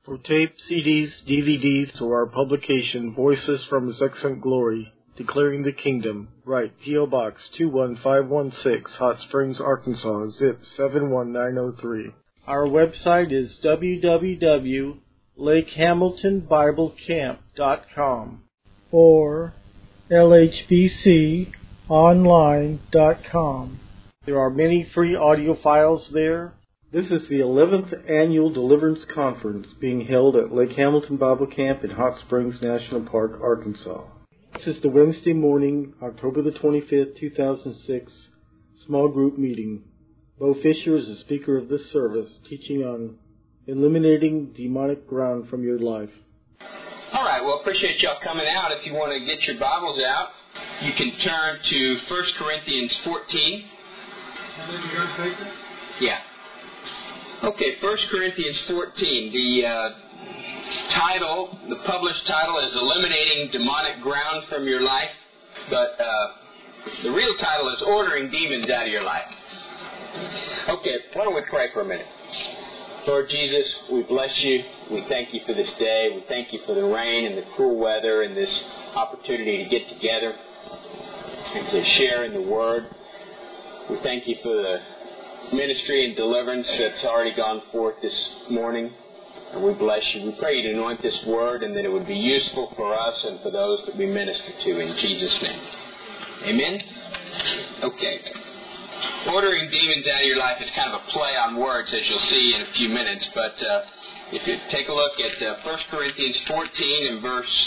For tape, CDs, DVDs, or our publication, Voices from His Excellent Glory, Declaring the Kingdom, write P.O. Box 21516, Hot Springs, Arkansas, zip 71903. Our website is www.lakehamiltonbiblecamp.com or lhbconline.com. There are many free audio files there. This is the 11th Annual Deliverance Conference being held at Lake Hamilton Bible Camp in Hot Springs National Park, Arkansas. This is the Wednesday morning, October the 25th, 2006, small group meeting. Bo Fisher is the speaker of this service, teaching on eliminating demonic ground from your life. All right, well, appreciate y'all coming out. If you want to get your Bibles out, you can turn to 1 Corinthians 14. Yeah. Okay, 1 Corinthians 14. The published title is Eliminating Demonic Ground from Your Life, but the real title is Ordering Demons Out of Your Life. Okay, why don't we pray for a minute? Lord Jesus, we bless you. We thank you for this day. We thank you for the rain and the cool weather and this opportunity to get together and to share in the Word. We thank you for the ministry and deliverance that's already gone forth this morning. And we bless you. We pray you to anoint this Word and that it would be useful for us and for those that we minister to in Jesus' name. Amen? Okay. Ordering demons out of your life is kind of a play on words, as you'll see in a few minutes. But if you take a look at 1 Corinthians 14 and verse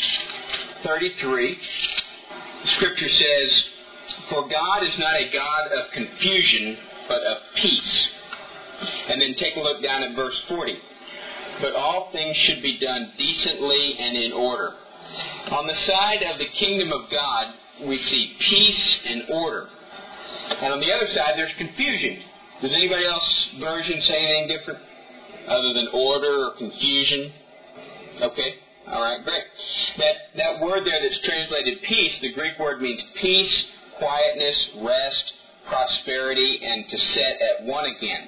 33, the Scripture says, "For God is not a God of confusion, but of peace." And then take a look down at verse 40. "But all things should be done decently and in order." On the side of the kingdom of God, we see peace and order. And on the other side, there's confusion. Does anybody else version say anything different other than order or confusion? Okay. All right, great. That word there that's translated peace, the Greek word means peace, quietness, rest, prosperity, and to set at one again.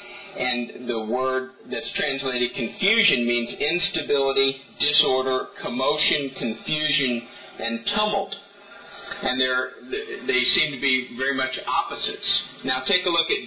And the word that's translated confusion means instability, disorder, commotion, confusion, and tumult. And they seem to be very much opposites. Now take a look at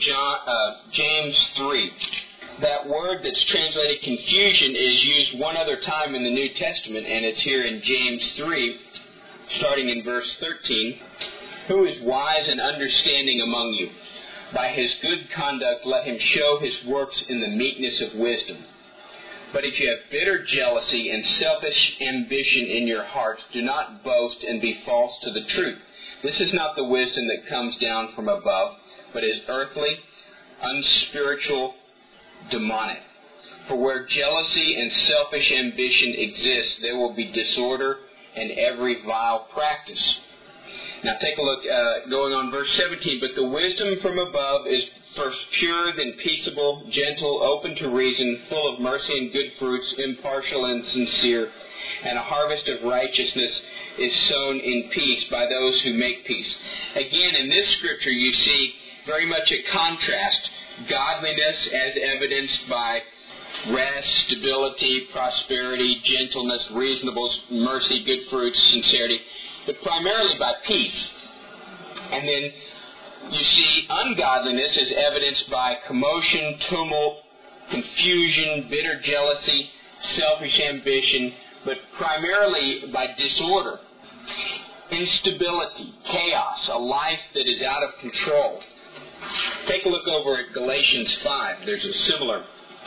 James 3. That word that's translated confusion is used one other time in the New Testament, and it's here in James 3, starting in verse 13. "Who is wise and understanding among you? By his good conduct let him show his works in the meekness of wisdom. But if you have bitter jealousy and selfish ambition in your hearts, do not boast and be false to the truth. This is not the wisdom that comes down from above, but is earthly, unspiritual, demonic. For where jealousy and selfish ambition exist, there will be disorder and every vile practice." Now take a look, going on verse 17. "But the wisdom from above is first pure, then peaceable, gentle, open to reason, full of mercy and good fruits, impartial and sincere. And a harvest of righteousness is sown in peace by those who make peace." Again, in this scripture you see very much a contrast. Godliness as evidenced by rest, stability, prosperity, gentleness, reasonableness, mercy, good fruits, sincerity, but primarily by peace. And then you see ungodliness is evidenced by commotion, tumult, confusion, bitter jealousy, selfish ambition, but primarily by disorder, instability, chaos, a life that is out of control. Take a look over at Galatians 5. There's a similar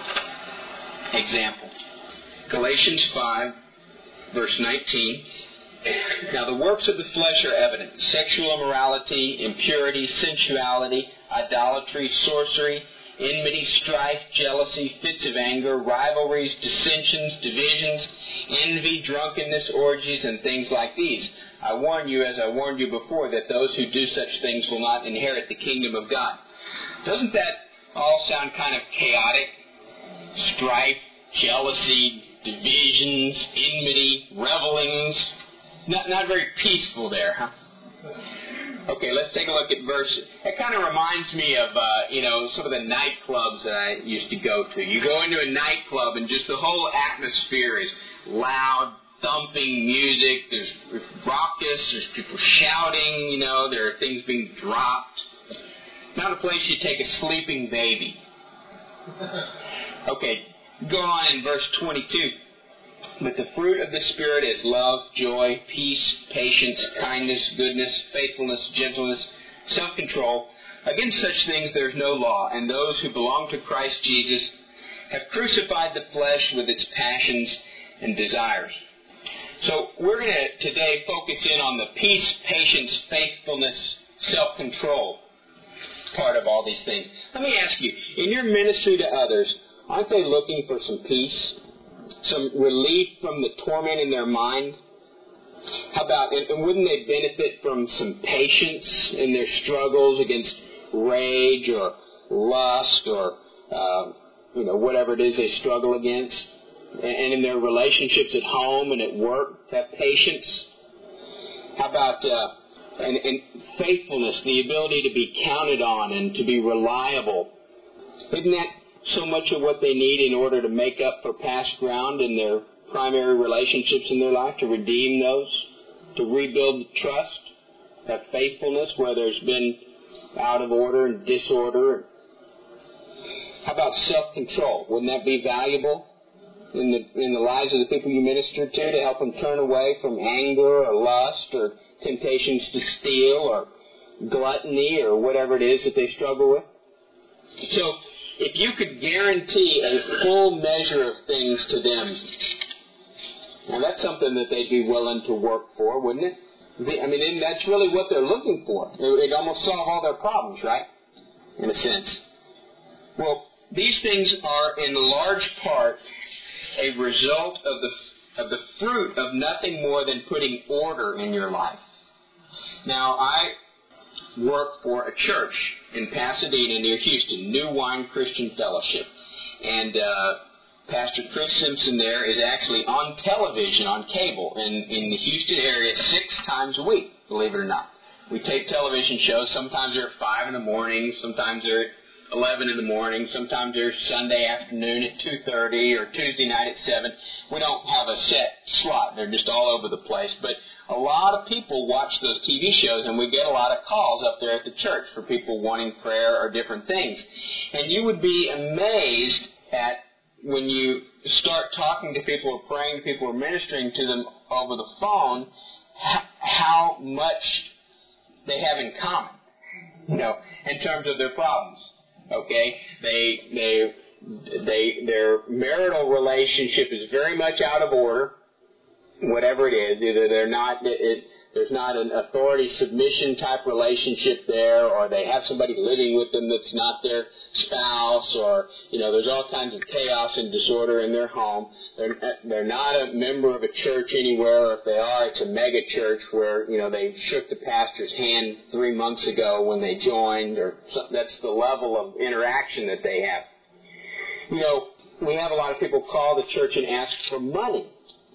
example. Galatians 5, verse 19. "Now the works of the flesh are evident: sexual immorality, impurity, sensuality, idolatry, sorcery, enmity, strife, jealousy, fits of anger, rivalries, dissensions, divisions, envy, drunkenness, orgies, and things like these. I warn you, as I warned you before, that those who do such things will not inherit the kingdom of God." Doesn't that all sound kind of chaotic? Strife, jealousy, divisions, enmity, revelings. Not very peaceful there, huh? Okay, let's take a look at verse. It kind of reminds me of, some of the nightclubs that I used to go to. You go into a nightclub and just the whole atmosphere is loud, thumping music. There's raucous. There's people shouting. There are things being dropped. Not a place you take a sleeping baby. Okay, go on in verse 22. But the fruit of the Spirit is love, joy, peace, patience, kindness, goodness, faithfulness, gentleness, self-control. Against such things there is no law, and those who belong to Christ Jesus have crucified the flesh with its passions and desires. So we're going to today focus in on the peace, patience, faithfulness, self-control part of all these things. Let me ask you, in your ministry to others, aren't they looking for some peace? Some relief from the torment in their mind? How about, and wouldn't they benefit from some patience in their struggles against rage or lust or, whatever it is they struggle against? And in their relationships at home and at work, have patience? How about, and faithfulness, the ability to be counted on and to be reliable? Isn't that so much of what they need in order to make up for past ground in their primary relationships in their life, to redeem those, to rebuild trust, have faithfulness where there's been out of order and disorder? How about self-control? Wouldn't that be valuable in the lives of the people you minister to help them turn away from anger or lust or temptations to steal or gluttony or whatever it is that they struggle with? So, if you could guarantee a full measure of things to them, now that's something that they'd be willing to work for, wouldn't it? That's really what they're looking for. It'd almost solve all their problems, right? In a sense. Well, these things are in large part a result of the fruit of nothing more than putting order in your life. Now, I work for a church in Pasadena near Houston, New Wine Christian Fellowship. And Pastor Chris Simpson there is actually on television, on cable, in the Houston area 6 times a week, believe it or not. We tape television shows. Sometimes they're at 5 in the morning, sometimes they're at 11 in the morning, sometimes they're Sunday afternoon at 2:30 or Tuesday night at 7. We don't have a set slot. They're just all over the place. But a lot of people watch those TV shows, and we get a lot of calls up there at the church for people wanting prayer or different things. And you would be amazed at when you start talking to people or praying to people or ministering to them over the phone, how much they have in common, in terms of their problems. Okay? Their marital relationship is very much out of order, whatever it is. Either there's not an authority submission type relationship there, or they have somebody living with them that's not their spouse, or there's all kinds of chaos and disorder in their home. They're not a member of a church anywhere, or if they are, it's a mega church where they shook the pastor's hand 3 months ago when they joined, or that's the level of interaction that they have. We have a lot of people call the church and ask for money.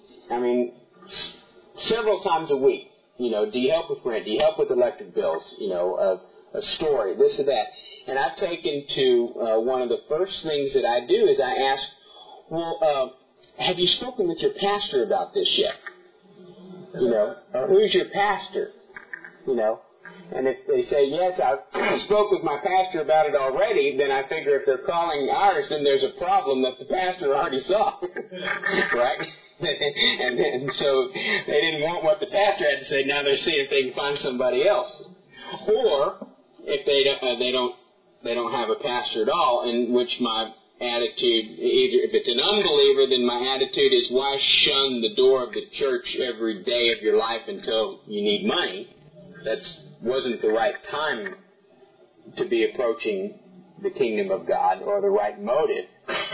Several times a week. Do you help with rent? Do you help with electric bills? A story, this or that. And I've taken to one of the first things that I do is I ask, have you spoken with your pastor about this yet? Or who's your pastor? And if they say, yes, I spoke with my pastor about it already, then I figure if they're calling ours, then there's a problem that the pastor already saw. Right? And so they didn't want what the pastor had to say. Now they're seeing if they can find somebody else. Or if they don't have a pastor at all, in which my attitude, either if it's an unbeliever, then my attitude is, why shun the door of the church every day of your life until you need money? That wasn't the right time to be approaching the kingdom of God, or the right motive.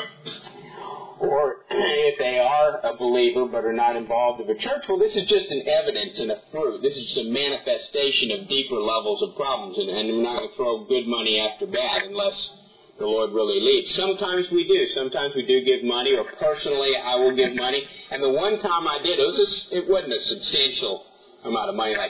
Or if they are a believer but are not involved in a church, well, this is just an evidence and a fruit. This is just a manifestation of deeper levels of problems. And we're not going to throw good money after bad unless the Lord really leads. Sometimes we do. Sometimes we do give money, or personally I will give money. And the one time I did, it wasn't a substantial amount of money, like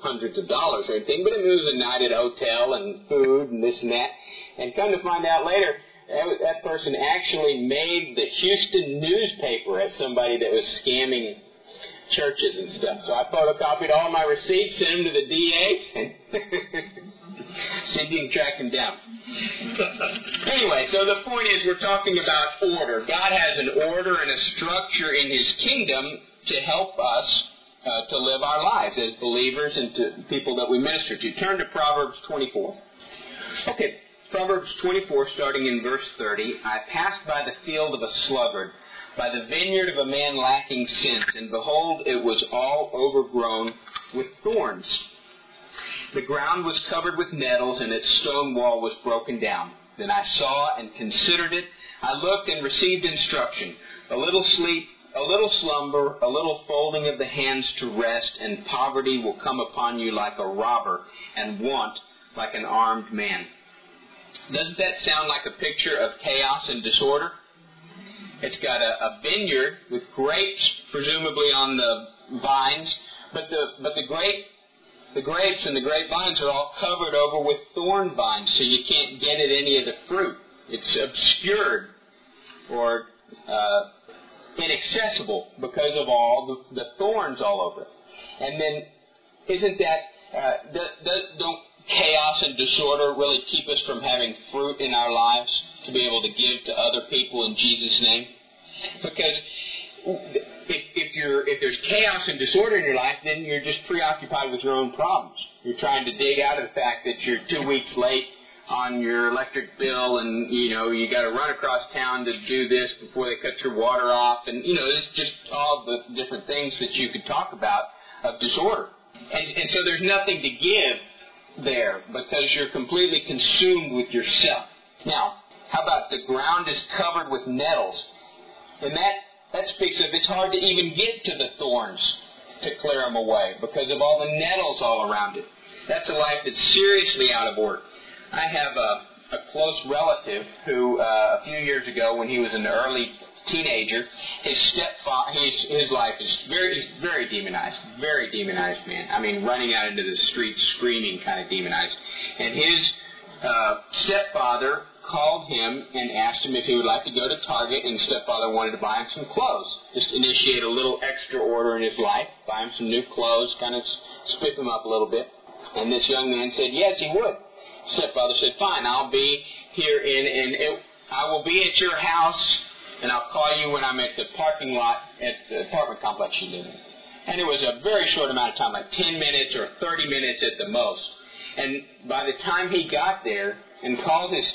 hundreds of dollars or anything, but it was a night at a hotel and food and this and that. And come to find out later, that person actually made the Houston newspaper as somebody that was scamming churches and stuff. So I photocopied all my receipts, sent them to the DA, and see if you can track him down. Anyway, so the point is we're talking about order. God has an order and a structure in His kingdom to help us to live our lives as believers and to people that we minister to. Turn to Proverbs 24. Okay, Proverbs 24, starting in verse 30. I passed by the field of a sluggard, by the vineyard of a man lacking sense, and behold, it was all overgrown with thorns. The ground was covered with nettles, and its stone wall was broken down. Then I saw and considered it. I looked and received instruction. A little sleep, a little slumber, a little folding of the hands to rest, and poverty will come upon you like a robber, and want like an armed man. Doesn't that sound like a picture of chaos and disorder? It's got a vineyard with grapes, presumably on the vines, but the grapes and the grapevines are all covered over with thorn vines, so you can't get at any of the fruit. It's obscured or inaccessible because of all the thorns all over it. And then, isn't that don't chaos and disorder really keep us from having fruit in our lives to be able to give to other people in Jesus' name? Because if there's chaos and disorder in your life, then you're just preoccupied with your own problems. You're trying to dig out of the fact that you're 2 weeks late on your electric bill, and you got to run across town to do this before they cut your water off, and it's just all the different things that you could talk about of disorder. And so there's nothing to give there because you're completely consumed with yourself. Now, how about the ground is covered with nettles? And that speaks of it's hard to even get to the thorns to clear them away because of all the nettles all around it. That's a life that's seriously out of order. I have a close relative who, a few years ago, when he was an early teenager, his stepfather, his life is very demonized man. I mean, running out into the streets screaming, kind of demonized. And his stepfather called him and asked him if he would like to go to Target, and stepfather wanted to buy him some clothes. Just initiate a little extra order in his life, buy him some new clothes, kind of spiff him up a little bit. And this young man said, yes, he would. Stepfather said, fine, I'll be here I will be at your house, and I'll call you when I'm at the parking lot at the apartment complex you live in. And it was a very short amount of time, like 10 minutes or 30 minutes at the most. And by the time he got there and called his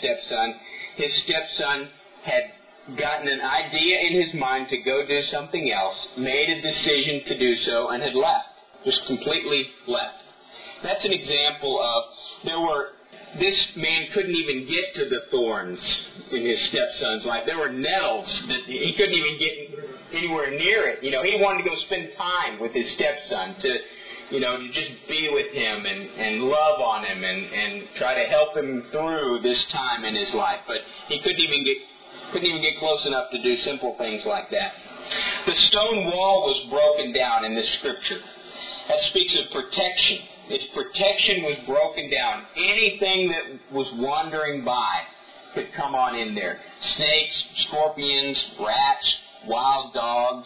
stepson had gotten an idea in his mind to go do something else, made a decision to do so, and had left. Just completely left. That's an example of this man couldn't even get to the thorns in his stepson's life. There were nettles that he couldn't even get anywhere near it. He wanted to go spend time with his stepson to just be with him and love on him and try to help him through this time in his life. But he couldn't even get close enough to do simple things like that. The stone wall was broken down in this scripture. That speaks of protection. Its protection was broken down. Anything that was wandering by could come on in there. Snakes, scorpions, rats, wild dogs.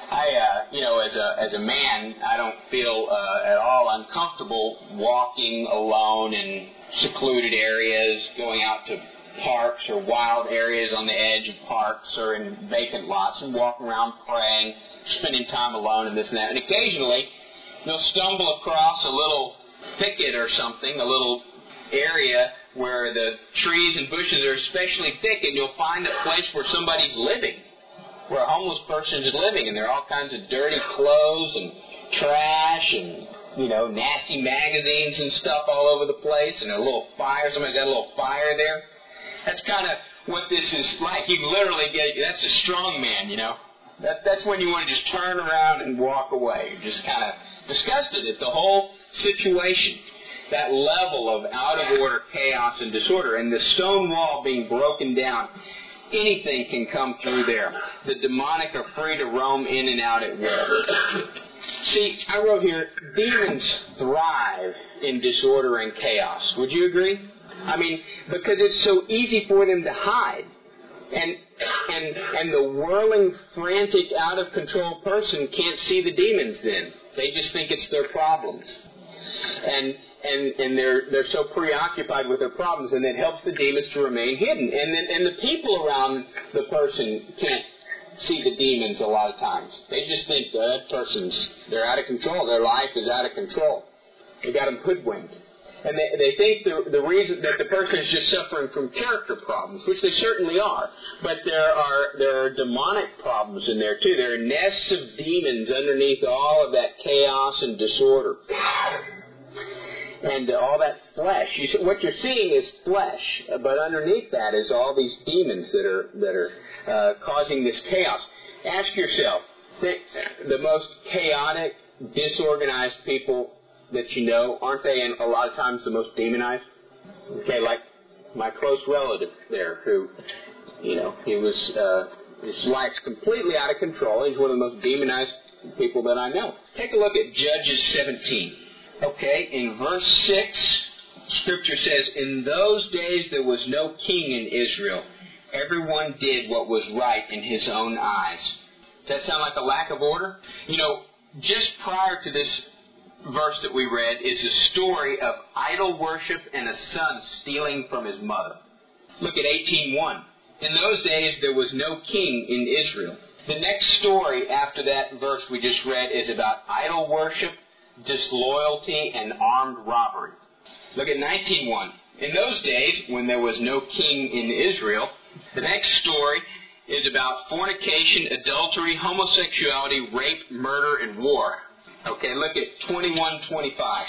As a man, I don't feel at all uncomfortable walking alone in secluded areas, going out to parks or wild areas on the edge of parks or in vacant lots and walking around praying, spending time alone and this and that. And occasionally, you'll stumble across a little thicket or something, a little area where the trees and bushes are especially thick, and you'll find a place where somebody's living, where a homeless person is living, and there are all kinds of dirty clothes and trash and, nasty magazines and stuff all over the place, and a little fire. Somebody's got a little fire there. That's kind of what this is like. You literally that's a strong man, That's when you want to just turn around and walk away. You're just kind of disgusted at the whole situation. That level of out of order, chaos, and disorder. And the stone wall being broken down. Anything can come through there. The demonic are free to roam in and out at will. See, I wrote here, demons thrive in disorder and chaos. Would you agree? I mean, because it's so easy for them to hide. And the whirling, frantic, out-of-control person can't see the demons then. They just think it's their problems. And they're so preoccupied with their problems, and it helps the demons to remain hidden. And the people around the person can't see the demons a lot of times. They just think they're out of control. Their life is out of control. They got them hoodwinked. And they think the reason that the person is just suffering from character problems, which they certainly are. But there are demonic problems in there too. There are nests of demons underneath all of that chaos and disorder. And all that flesh. What you're seeing is flesh, but underneath that is all these demons that are causing this chaos. Ask yourself, the most chaotic, disorganized people that you know, aren't they a lot of times the most demonized? Okay, like my close relative there who, his life's completely out of control. He's one of the most demonized people that I know. Take a look at Judges 17. Okay, in verse 6, Scripture says, "In those days there was no king in Israel. Everyone did what was right in his own eyes." Does that sound like a lack of order? Just prior to this verse that we read is a story of idol worship and a son stealing from his mother. Look at 18:1. "In those days there was no king in Israel." The next story after that verse we just read is about idol worship, disloyalty, and armed robbery. Look at 19:1. "In those days when there was no king in Israel," the next story is about fornication, adultery, homosexuality, rape, murder, and war. Okay, look at 21:25.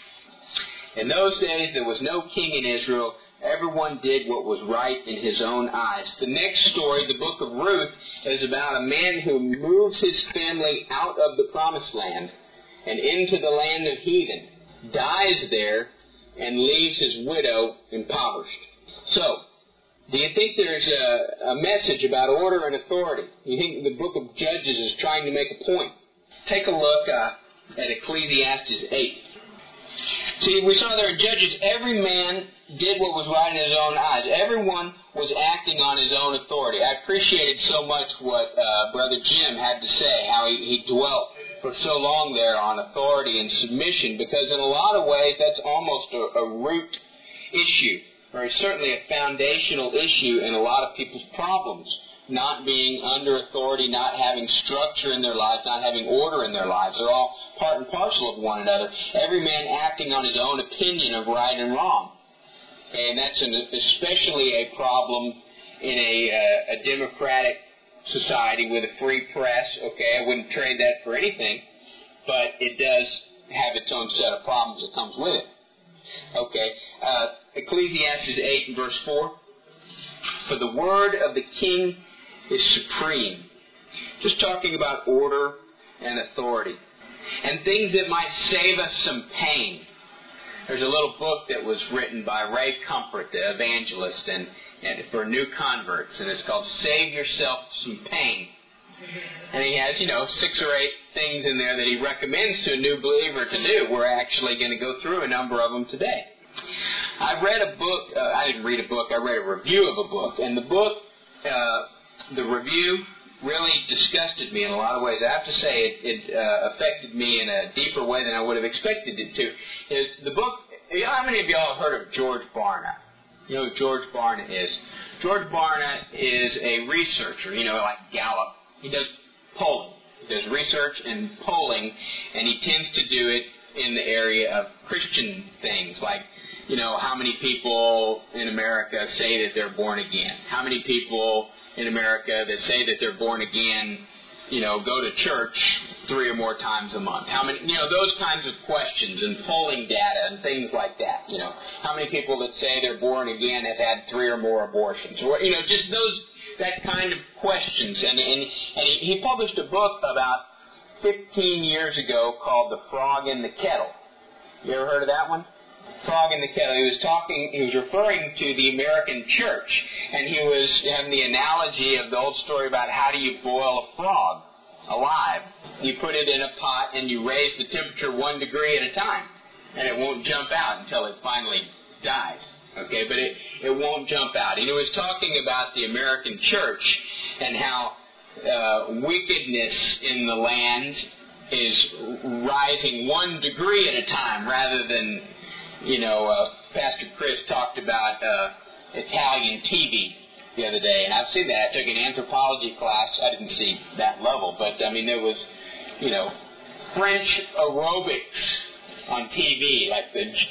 "In those days there was no king in Israel. Everyone did what was right in his own eyes." The next story, the book of Ruth, is about a man who moves his family out of the promised land and into the land of heathen, dies there, and leaves his widow impoverished. So, do you think there's a message about order and authority? You think the book of Judges is trying to make a point? Take a look at Ecclesiastes 8. See, we saw there in Judges, every man did what was right in his own eyes. Everyone was acting on his own authority. I appreciated so much what Brother Jim had to say, how he dwelt for so long there on authority and submission, because in a lot of ways that's almost a root issue, or certainly a foundational issue in a lot of people's problems. Not being under authority, not having structure in their lives, not having order in their lives. They're all part and parcel of one another. Every man acting on his own opinion of right and wrong. Okay, and that's especially a problem in a democratic society with a free press. Okay, I wouldn't trade that for anything, but it does have its own set of problems that comes with it. Okay, Ecclesiastes 8 and verse 4. "For the word of the king is supreme." Just talking about order and authority. "And things that might save us some pain." There's a little book that was written by Ray Comfort, the evangelist, and for new converts, and it's called "Save Yourself Some Pain." And he has, 6 or 8 things in there that he recommends to a new believer to do. We're actually going to go through a number of them today. I read a book, I didn't read a book, I read a review of a book, and the book, the review really disgusted me in a lot of ways. I have to say it affected me in a deeper way than I would have expected it to. The book, how many of y'all have heard of George Barna? You know who George Barna is? George Barna is a researcher, like Gallup. He does polling. He does research and polling, and he tends to do it in the area of Christian things, like, how many people in America say that they're born again? How many people in America that say that they're born again, go to church 3 or more times a month? How many, those kinds of questions and polling data and things like that. How many people that say they're born again have had 3 or more abortions? Or, just that kind of questions. And he published a book about 15 years ago called The Frog in the Kettle. You ever heard of that one? Frog in the Kettle. He was referring to the American church, and he was having the analogy of the old story about how do you boil a frog alive. You put it in a pot and you raise the temperature 1 degree at a time. And it won't jump out until it finally dies. Okay, but it won't jump out. And he was talking about the American church and how wickedness in the land is rising 1 degree at a time rather than, Pastor Chris talked about Italian TV the other day, and I've seen that. I took an anthropology class. I didn't see that level, but there was, French aerobics on TV, like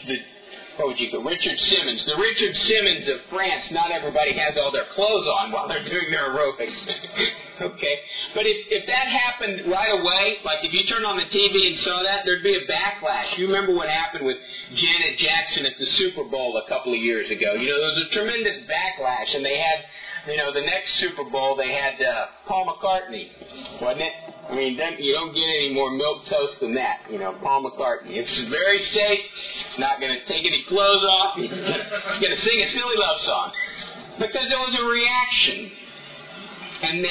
Richard Simmons. The Richard Simmons of France, not everybody has all their clothes on while they're doing their aerobics. Okay? But if that happened right away, like if you turned on the TV and saw that, there'd be a backlash. You remember what happened with Janet Jackson at the Super Bowl a couple of years ago. There was a tremendous backlash, and they had, the next Super Bowl, they had Paul McCartney, wasn't it? I mean, you don't get any more milquetoast than that, Paul McCartney. It's very safe. It's not going to take any clothes off. He's going to sing a silly love song. Because there was a reaction. And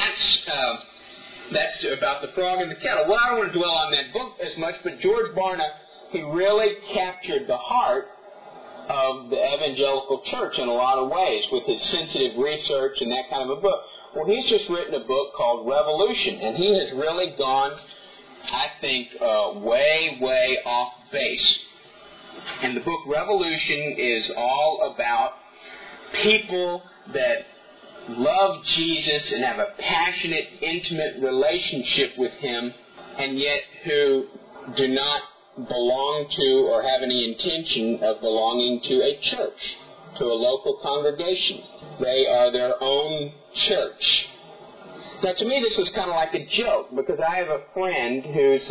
that's about the frog in the kettle. Well, I don't want to dwell on that book as much, but George Barna, he really captured the heart of the evangelical church in a lot of ways with his sensitive research and that kind of a book. Well, he's just written a book called Revolution, and he has really gone, I think, way, way off base. And the book Revolution is all about people that love Jesus and have a passionate, intimate relationship with Him, and yet who do not belong to or have any intention of belonging to a church, to a local congregation. They are their own church. Now, to me, this is kind of like a joke, because I have a friend who's,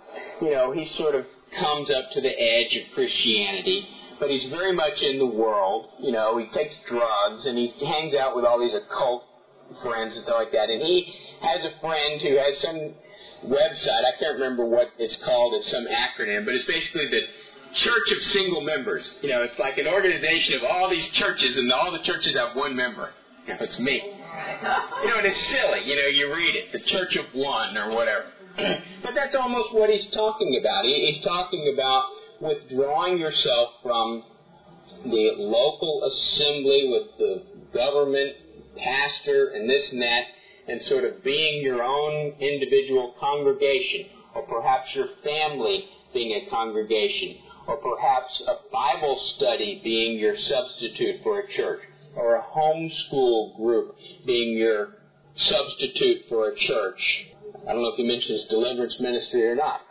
he sort of comes up to the edge of Christianity, but he's very much in the world. He takes drugs, and he hangs out with all these occult friends and stuff like that. And he has a friend who has some website. I can't remember what it's called. It's some acronym, but it's basically the Church of Single Members. It's like an organization of all these churches, and all the churches have one member. It's me. And it's silly. You read it, the Church of One or whatever. But that's almost what he's talking about. He's talking about withdrawing yourself from the local assembly with the government, pastor, and this and that, and sort of being your own individual congregation, or perhaps your family being a congregation, or perhaps a Bible study being your substitute for a church, or a homeschool group being your substitute for a church. I don't know if he mentions deliverance ministry or not.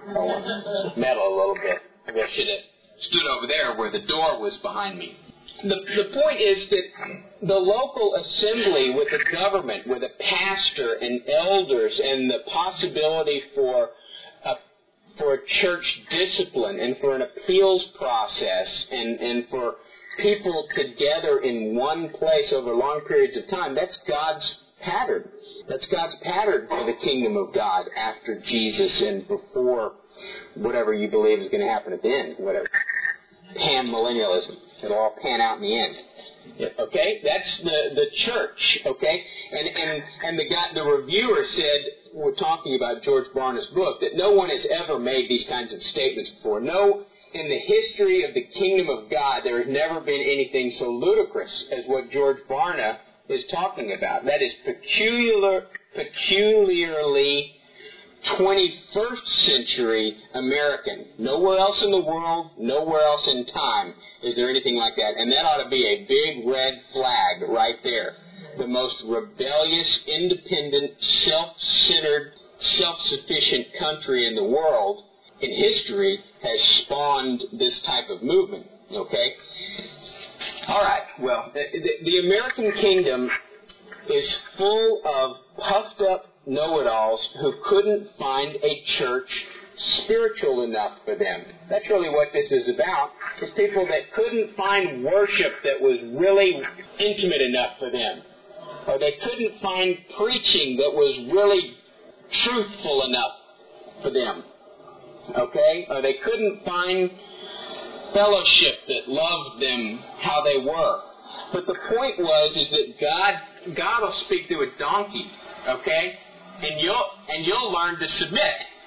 I meddle a little bit. Maybe I should have stood over there where the door was behind me. The point is that the local assembly with the government, with a pastor and elders, and the possibility for a church discipline and for an appeals process and for people together in one place over long periods of time, that's God's pattern. That's God's pattern for the kingdom of God after Jesus and before whatever you believe is going to happen at the end, whatever. Pan-millennialism. It'll all pan out in the end. Okay? That's the church. Okay? And the reviewer said, we're talking about George Barna's book, that no one has ever made these kinds of statements before. No, in the history of the kingdom of God, there has never been anything so ludicrous as what George Barna is talking about. That is peculiarly 21st century American. Nowhere else in the world, nowhere else in time is there anything like that. And that ought to be a big red flag right there. The most rebellious, independent, self-centered, self-sufficient country in the world in history has spawned this type of movement. Okay? All right. Well, the American kingdom is full of puffed up know-it-alls who couldn't find a church spiritual enough for them. That's really what this is about. It's people that couldn't find worship that was really intimate enough for them. Or they couldn't find preaching that was really truthful enough for them. Okay? Or they couldn't find fellowship that loved them how they were. But the point is that God will speak through a donkey. Okay? And you'll learn to submit.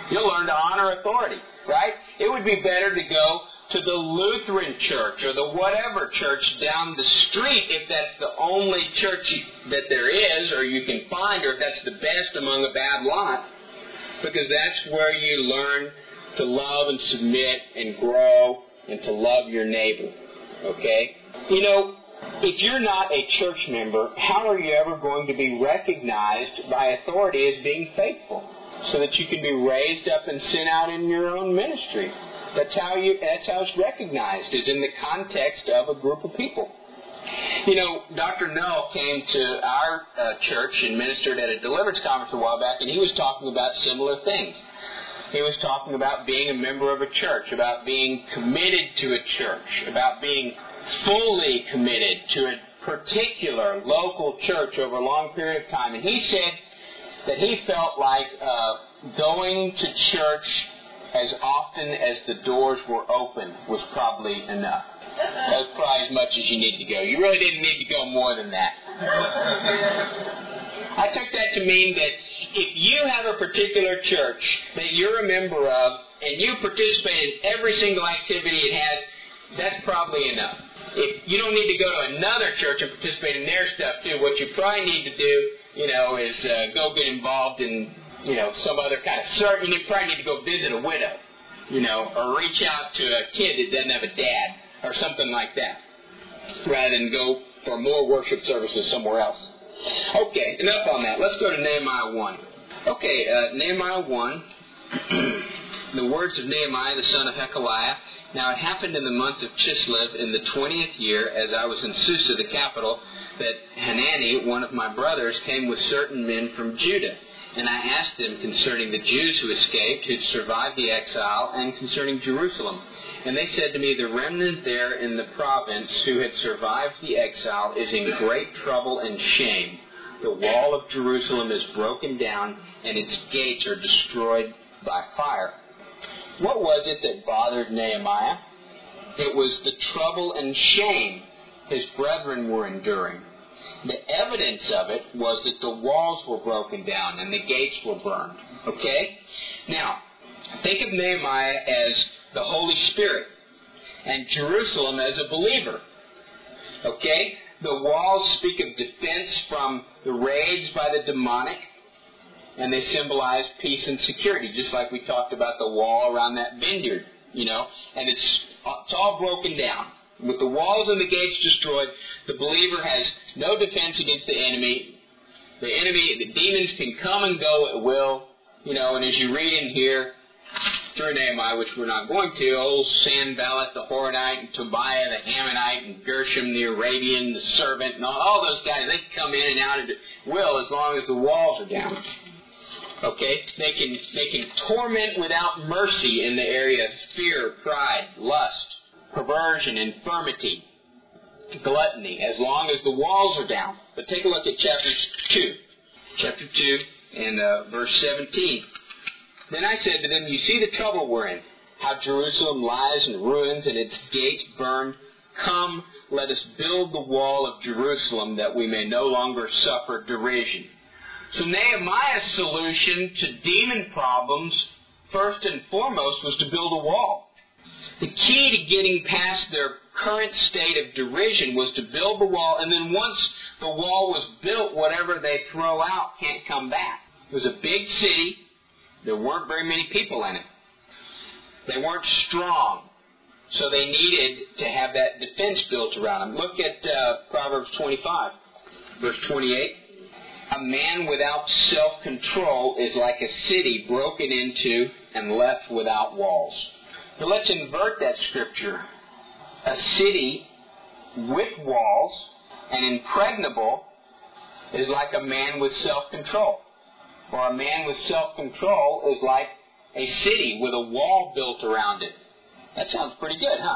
You'll learn to honor authority, right? It would be better to go to the Lutheran church or the whatever church down the street if that's the only church that there is or you can find, or if that's the best among a bad lot, because that's where you learn to love and submit and grow and to love your neighbor, okay? You know, if you're not a church member, how are you ever going to be recognized by authority as being faithful so that you can be raised up and sent out in your own ministry? That's how it's recognized, is in the context of a group of people. You know, Dr. Null came to our church and ministered at a deliverance conference a while back, and he was talking about similar things. He was talking about being a member of a church, about being committed to a church, about being fully committed to a particular local church over a long period of time. And he said that he felt like going to church as often as the doors were open was probably enough. That was probably as much as you needed to go. You really didn't need to go more than that. I took that to mean that if you have a particular church that you're a member of and you participate in every single activity it has, that's probably enough. If you don't need to go to another church and participate in their stuff too, what you probably need to do, is go get involved in, some other kind of service. You probably need to go visit a widow, or reach out to a kid that doesn't have a dad, or something like that, rather than go for more worship services somewhere else. Okay, enough on that. Let's go to Nehemiah 1. Okay, Nehemiah 1, the words of Nehemiah, the son of Hekeliah. Now it happened in the month of Chislev in the 20th year, as I was in Susa, the capital, that Hanani, one of my brothers, came with certain men from Judah. And I asked them concerning the Jews who escaped, who'd survived the exile, and concerning Jerusalem. And they said to me, the remnant there in the province who had survived the exile is in great trouble and shame. The wall of Jerusalem is broken down, and its gates are destroyed by fire. What was it that bothered Nehemiah? It was the trouble and shame his brethren were enduring. The evidence of it was that the walls were broken down and the gates were burned. Okay? Now, think of Nehemiah as the Holy Spirit and Jerusalem as a believer. Okay? The walls speak of defense from the raids by the demonic, and they symbolize peace and security, just like we talked about the wall around that vineyard, and it's all broken down. With the walls and the gates destroyed, the believer has no defense against the enemy. The demons can come and go at will, and as you read in here, through Nehemiah, which we're not going to, old Sanballat the Horonite, and Tobiah the Ammonite, and Gershom the Arabian, the servant, and all those guys, they can come in and out at will as long as the walls are down. Okay? They can torment without mercy in the area of fear, pride, lust, perversion, infirmity, gluttony, as long as the walls are down. But take a look at chapter 2. Chapter 2 and verse 17. Then I said to them, you see the trouble we're in, how Jerusalem lies in ruins and its gates burned. Come, let us build the wall of Jerusalem that we may no longer suffer derision. So Nehemiah's solution to demon problems, first and foremost, was to build a wall. The key to getting past their current state of derision was to build the wall, and then once the wall was built, whatever they throw out can't come back. It was a big city. There weren't very many people in it. They weren't strong, so they needed to have that defense built around them. Look at Proverbs 25, verse 28. A man without self-control is like a city broken into and left without walls. Now let's invert that scripture. A city with walls and impregnable is like a man with self-control. Or a man with self-control is like a city with a wall built around it. That sounds pretty good, huh?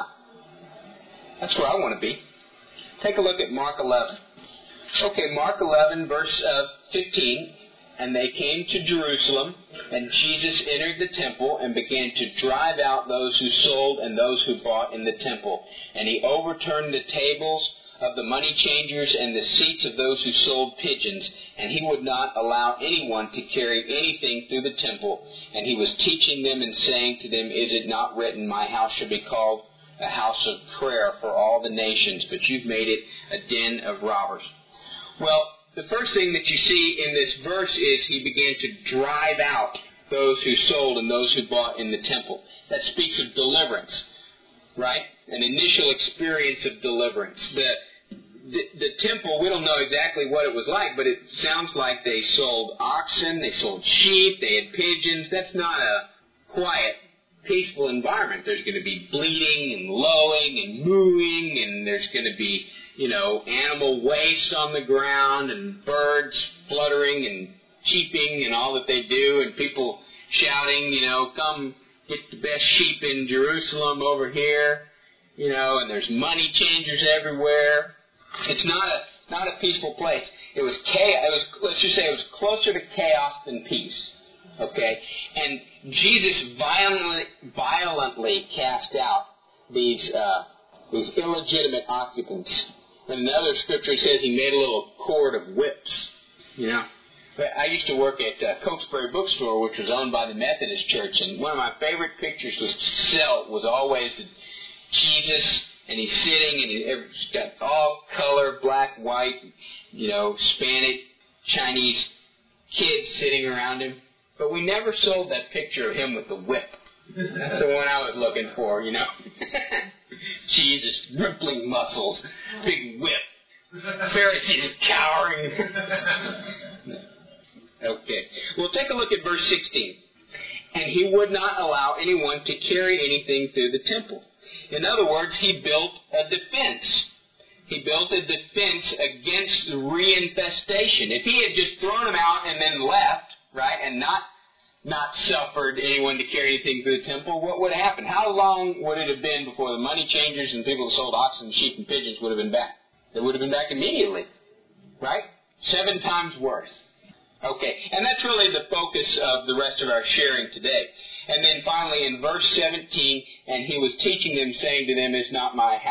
That's where I want to be. Take a look at Mark 11. Okay, Mark 11, verse 15. And they came to Jerusalem, and Jesus entered the temple and began to drive out those who sold and those who bought in the temple. And he overturned the tables of the money changers and the seats of those who sold pigeons, and he would not allow anyone to carry anything through the temple. And he was teaching them and saying to them, "Is it not written, my house shall be called a house of prayer for all the nations, but you've made it a den of robbers"? Well, the first thing that you see in this verse is he began to drive out those who sold and those who bought in the temple. That speaks of deliverance, right? An initial experience of deliverance. The temple, we don't know exactly what it was like, but it sounds like they sold oxen, they sold sheep, they had pigeons. That's not a quiet, peaceful environment. There's going to be bleating and lowing and mooing, and there's going to be, animal waste on the ground and birds fluttering and cheeping and all that they do, and people shouting, "Come get the best sheep in Jerusalem over here," and there's money changers everywhere. It's not a peaceful place. It was chaos. Let's just say it was closer to chaos than peace. Okay? And Jesus violently cast out these illegitimate occupants. In another scripture it says he made a little cord of whips. I used to work at Cokesbury Bookstore, which was owned by the Methodist Church, and one of my favorite pictures was always Jesus, and he's sitting, and he's got all color, black, white, Hispanic, Chinese kids sitting around him. But we never sold that picture of him with the whip. That's the one I was looking for, Jesus, rippling muscles, big whip. Pharisees cowering. Okay. Well, take a look at verse 16. And he would not allow anyone to carry anything through the temple. In other words, he built a defense. He built a defense against reinfestation. If he had just thrown them out and then left, right, and not suffered anyone to carry anything through the temple, what would have happened? How long would it have been before the money changers and people who sold oxen, sheep, and pigeons would have been back? They would have been back immediately, right? 7 times worse. Okay, and that's really the focus of the rest of our sharing today. And then finally in verse 17, and he was teaching them, saying to them, "Is it not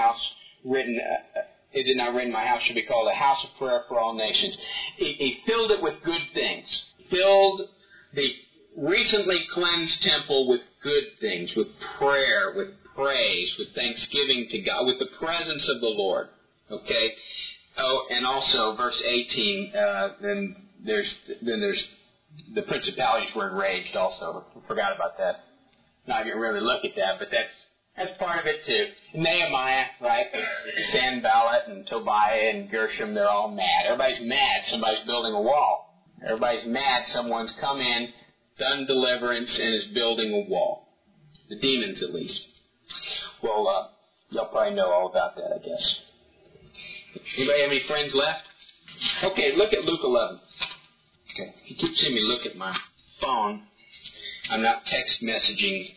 written, my house should be called a house of prayer for all nations?" He filled it with good things. Filled the recently cleansed temple with good things, with prayer, with praise, with thanksgiving to God, with the presence of the Lord. Okay? Oh, and also verse 18, then there's the principalities were enraged also. I forgot about that. Not going to really look at that, but that's part of it too. Nehemiah, right? Sanballat and Tobiah and Gershom, they're all mad. Everybody's mad somebody's building a wall. Everybody's mad someone's come in, done deliverance, and is building a wall. The demons, at least. Well, y'all probably know all about that, I guess. Anybody have any friends left? Okay, look at Luke 11. Okay. You keep seeing me look at my phone. I'm not text messaging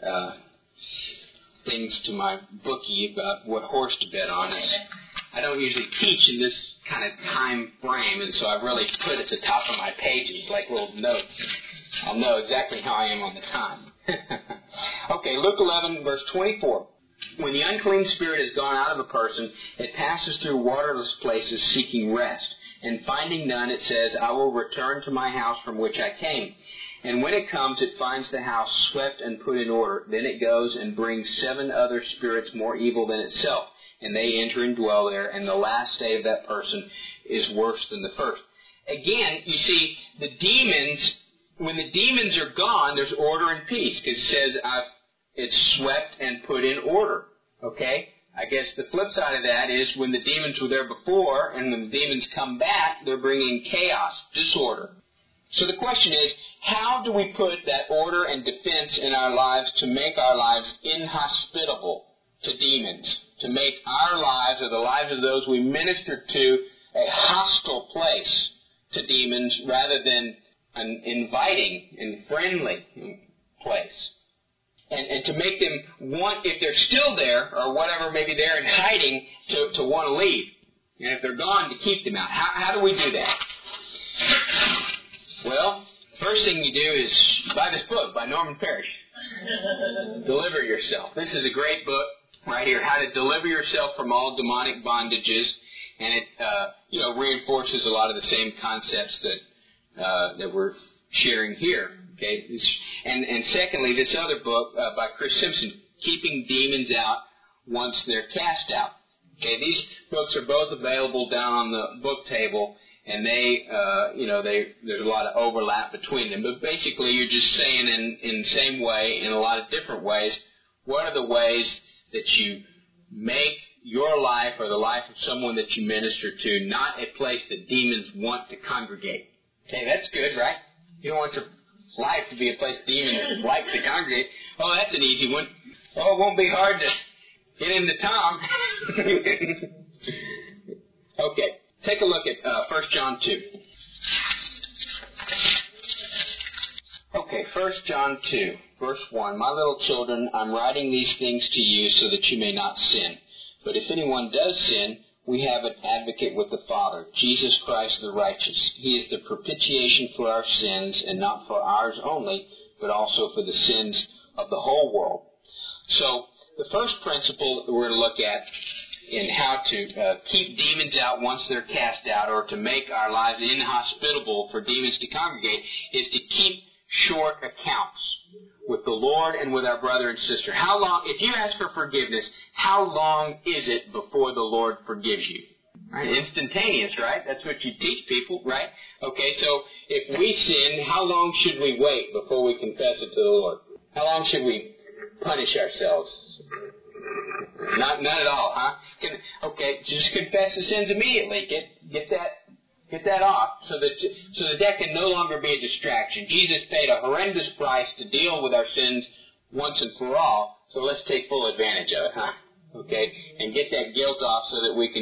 things to my bookie about what horse to bet on. I don't usually teach in this kind of time frame, and so I've really put at the top of my pages like little notes. I'll know exactly how I am on the time. Okay, Luke 11, verse 24. When the unclean spirit has gone out of a person, it passes through waterless places seeking rest. And finding none, it says, "I will return to my house from which I came." And when it comes, it finds the house swept and put in order. Then it goes and brings 7 other spirits more evil than itself. And they enter and dwell there, and the last day of that person is worse than the first. Again, you see, the demons, when the demons are gone, there's order and peace. Because it says, it's swept and put in order. Okay? I guess the flip side of that is when the demons were there before, and when the demons come back, they're bringing chaos, disorder. So the question is, how do we put that order and defense in our lives to make our lives inhospitable to demons? To make our lives, or the lives of those we minister to, a hostile place to demons rather than an inviting and friendly place. And to make them want, if they're still there, or whatever, maybe they're in hiding, to want to leave. And if they're gone, to keep them out. How do we do that? Well, first thing you do is buy this book by Norman Parrish. Deliver Yourself. This is a great book right here, How to Deliver Yourself from All Demonic Bondages. And it, reinforces a lot of the same concepts that we're sharing here. Okay, and secondly, this other book by Chris Simpson, Keeping Demons Out Once They're Cast Out. Okay, these books are both available down on the book table, and there's a lot of overlap between them. But basically, you're just saying in the same way, in a lot of different ways, what are the ways that you make your life or the life of someone that you minister to not a place that demons want to congregate. Okay, that's good, right? You don't want your life to be a place demons like to congregate. Oh, that's an easy one. Oh, it won't be hard to get into Tom. Okay, take a look at 1 John 2. Okay, 1 John 2, verse 1. My little children, I'm writing these things to you so that you may not sin. But if anyone does sin, we have an advocate with the Father, Jesus Christ the righteous. He is the propitiation for our sins, and not for ours only, but also for the sins of the whole world. So, the first principle that we're going to look at in how to keep demons out once they're cast out, or to make our lives inhospitable for demons to congregate, is to keep short accounts with the Lord and with our brother and sister. How long, if you ask for forgiveness, how long is it before the Lord forgives you? Right? Instantaneous, right? That's what you teach people, right? Okay, so if we sin, how long should we wait before we confess it to the Lord? How long should we punish ourselves? None at all, huh? Okay, just confess the sins immediately. Get that off so that can no longer be a distraction. Jesus paid a horrendous price to deal with our sins once and for all, so let's take full advantage of it, huh? Okay, and get that guilt off so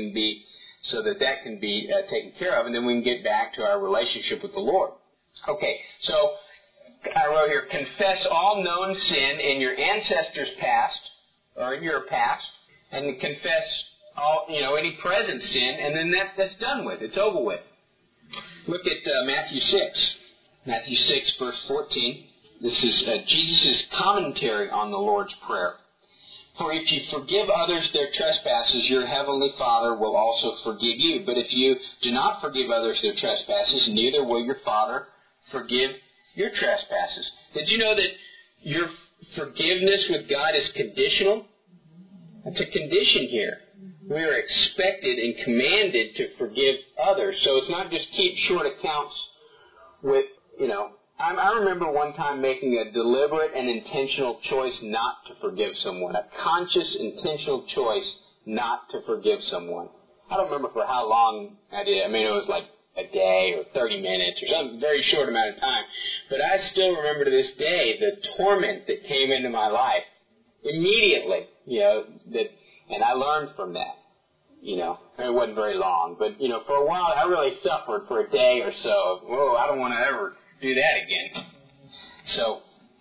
that can be taken care of, and then we can get back to our relationship with the Lord. Okay, so I wrote here, confess all known sin in your ancestors' past, or in your past, and confess all, any present sin, and then that's done with. It's over with. Look at Matthew 6. Matthew 6, verse 14. This is Jesus' commentary on the Lord's Prayer. For if you forgive others their trespasses, your heavenly Father will also forgive you. But if you do not forgive others their trespasses, neither will your Father forgive your trespasses. Did you know that your forgiveness with God is conditional? That's a condition here. We are expected and commanded to forgive others. So it's not just keep short accounts with, I remember one time making a deliberate and intentional choice not to forgive someone. A conscious, intentional choice not to forgive someone. I don't remember for how long I did. I mean, it was like a day or 30 minutes or some very short amount of time. But I still remember to this day the torment that came into my life immediately, and I learned from that, It wasn't very long, but, for a while I really suffered for a day or so. Whoa, I don't want to ever do that again. So,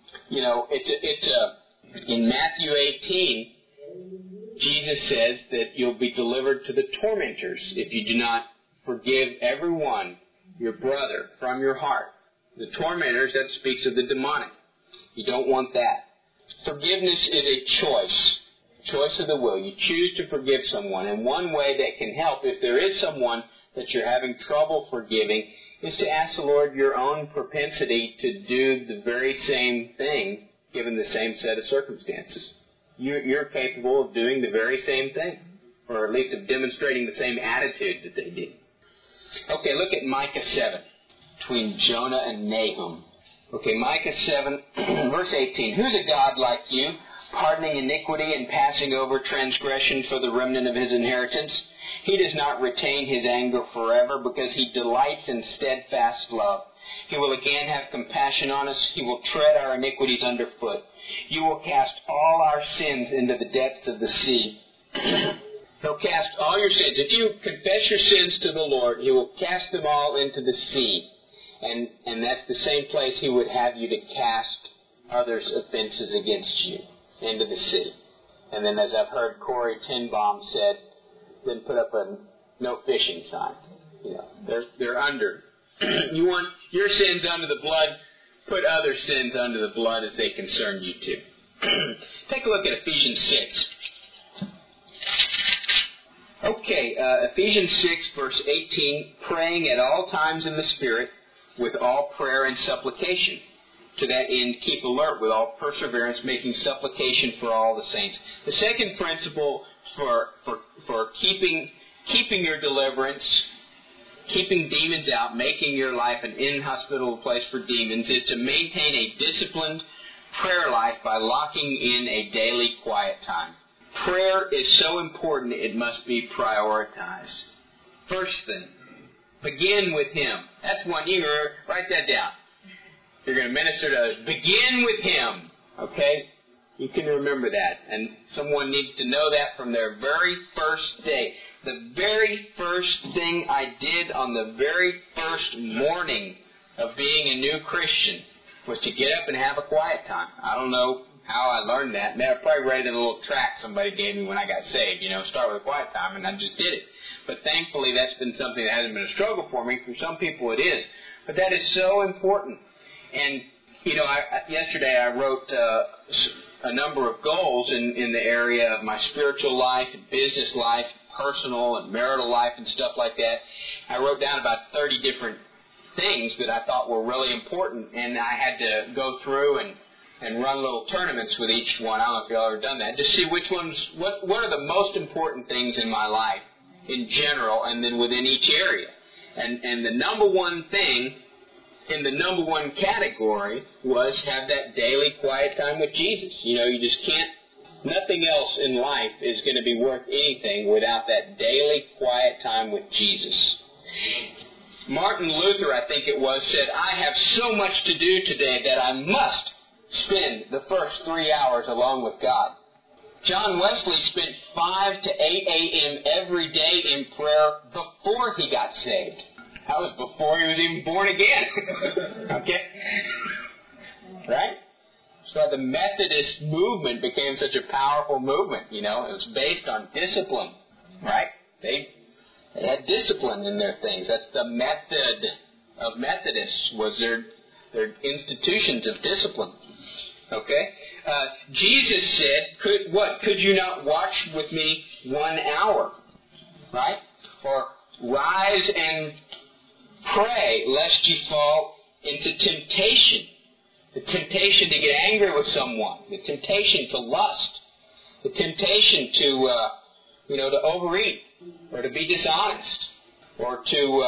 in Matthew 18, Jesus says that you'll be delivered to the tormentors if you do not forgive everyone, your brother, from your heart. The tormentors, that speaks of the demonic. You don't want that. Forgiveness is a choice of the will. You choose to forgive someone. And one way that can help, if there is someone that you're having trouble forgiving, is to ask the Lord your own propensity to do the very same thing, given the same set of circumstances. You're capable of doing the very same thing, or at least of demonstrating the same attitude that they did. Okay, look at Micah 7, between Jonah and Nahum. Okay, Micah 7, verse 18. Who's a God like you, pardoning iniquity and passing over transgression for the remnant of his inheritance? He does not retain his anger forever, because he delights in steadfast love. He will again have compassion on us. He will tread our iniquities underfoot. You will cast all our sins into the depths of the sea. He'll cast all your sins. If you confess your sins to the Lord, He will cast them all into the sea. And that's the same place He would have you to cast others' offenses against you, into the sea. And then, as I've heard Corey Tinbaum said, then put up a no fishing sign. They're under. You want your sins under the blood, put other sins under the blood as they concern you too. Take a look at Ephesians 6. Okay, Okay, Ephesians 6, verse 18, praying at all times in the Spirit with all prayer and supplication. To that end, keep alert with all perseverance, making supplication for all the saints. The second principle for keeping your deliverance, keeping demons out, making your life an inhospitable place for demons, is to maintain a disciplined prayer life by locking in a daily quiet time. Prayer is so important it must be prioritized. First thing, begin with Him. That's one. You write that down. You're going to minister to others. Begin with Him. Okay? You can remember that. And someone needs to know that from their very first day. The very first thing I did on the very first morning of being a new Christian was to get up and have a quiet time. I don't know how I learned that. And I probably read it in a little tract somebody gave me when I got saved. Start with a quiet time, and I just did it. But thankfully, that's been something that hasn't been a struggle for me. For some people, it is. But that is so important. And, yesterday I wrote a number of goals in the area of my spiritual life and business life, personal and marital life and stuff like that. I wrote down about 30 different things that I thought were really important, and I had to go through and run little tournaments with each one. I don't know if you've ever done that. Just see which ones, what are the most important things in my life in general and then within each area. And the number one thing in the number one category was have that daily quiet time with Jesus. You just can't, nothing else in life is going to be worth anything without that daily quiet time with Jesus. Martin Luther, I think it was, said, I have so much to do today that I must spend the first 3 hours alone with God. John Wesley spent 5 to 8 a.m. every day in prayer before he got saved. That was before he was even born again. Okay? Right? That's why the Methodist movement became such a powerful movement. It was based on discipline. Right? They had discipline in their things. That's the method of Methodists, was their institutions of discipline. Okay? Jesus said, could you not watch with me 1 hour? Right? Or rise and pray lest you fall into temptation. The temptation to get angry with someone. The temptation to lust. The temptation to overeat. Or to be dishonest. Or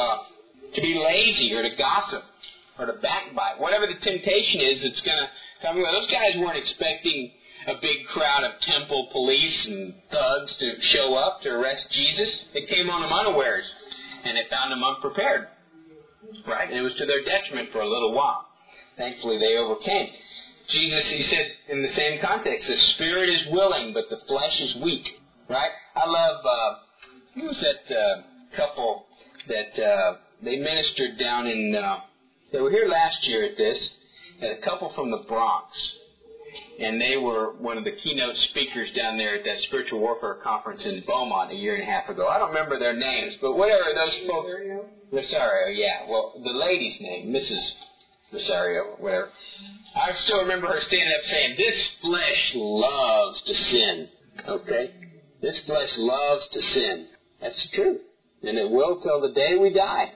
to be lazy. Or to gossip. Or to backbite. Whatever the temptation is, it's going to come. Those guys weren't expecting a big crowd of temple police and thugs to show up to arrest Jesus. It came on them unawares. And it found them unprepared. Right? And it was to their detriment for a little while. Thankfully, they overcame. Jesus, he said in the same context, the spirit is willing, but the flesh is weak. Right? I love, who was that couple that they ministered down in, they were here last year at this, a couple from the Bronx. And they were one of the keynote speakers down there at that spiritual warfare conference in Beaumont a year and a half ago. I don't remember their names, but whatever those folks... Rosario, yeah. Well, the lady's name, Mrs. Rosario, whatever. I still remember her standing up saying, this flesh loves to sin. Okay? This flesh loves to sin. That's the truth. And it will till the day we die.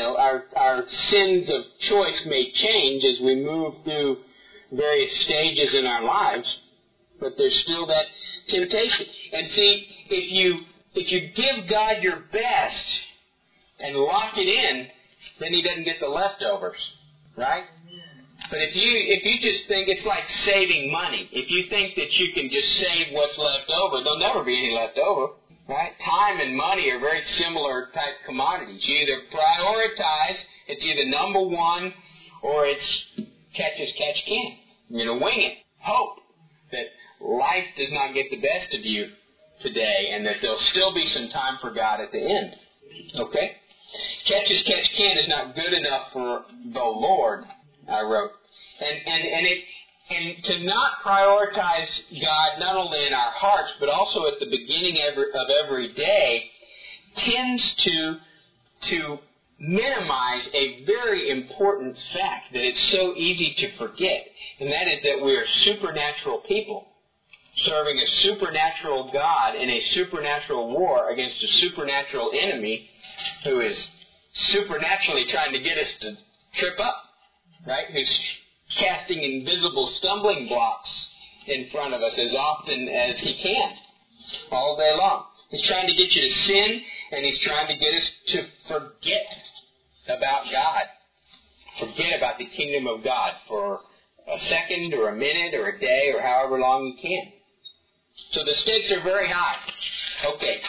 Our sins of choice may change as we move through various stages in our lives, but there's still that temptation. And see, if you give God your best and lock it in, then He doesn't get the leftovers, right? But if you just think it's like saving money, if you think that you can just save what's left over, there'll never be any left over, right? Time and money are very similar type commodities. You either prioritize, it's either number one, or it's catch as catch can. Wing it. Hope that life does not get the best of you today and that there'll still be some time for God at the end. Okay? Catch as catch can is not good enough for the Lord, I wrote. And to not prioritize God not only in our hearts but also at the beginning of every day tends to minimize a very important fact that it's so easy to forget, and that is that we are supernatural people. serving a supernatural God in a supernatural war against a supernatural enemy who is supernaturally trying to get us to trip up, right? Who's casting invisible stumbling blocks in front of us as often as he can, all day long. He's trying to get you to sin, and he's trying to get us to forget about God. Forget about the kingdom of God for a second or a minute or a day or however long you can. So the stakes are very high. Okay.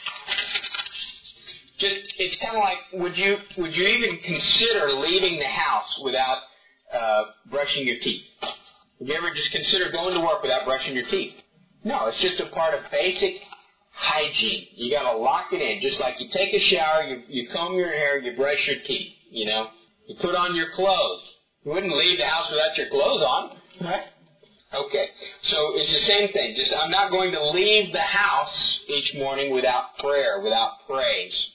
It's kind of like, would you even consider leaving the house without brushing your teeth? Have you ever just considered going to work without brushing your teeth? No, it's just a part of basic hygiene. You got to lock it in. Just like you take a shower, you comb your hair, you brush your teeth. You know, you put on your clothes. You wouldn't leave the house without your clothes on, right? Okay, so it's the same thing. Just I'm not going to leave the house each morning without prayer, without praise,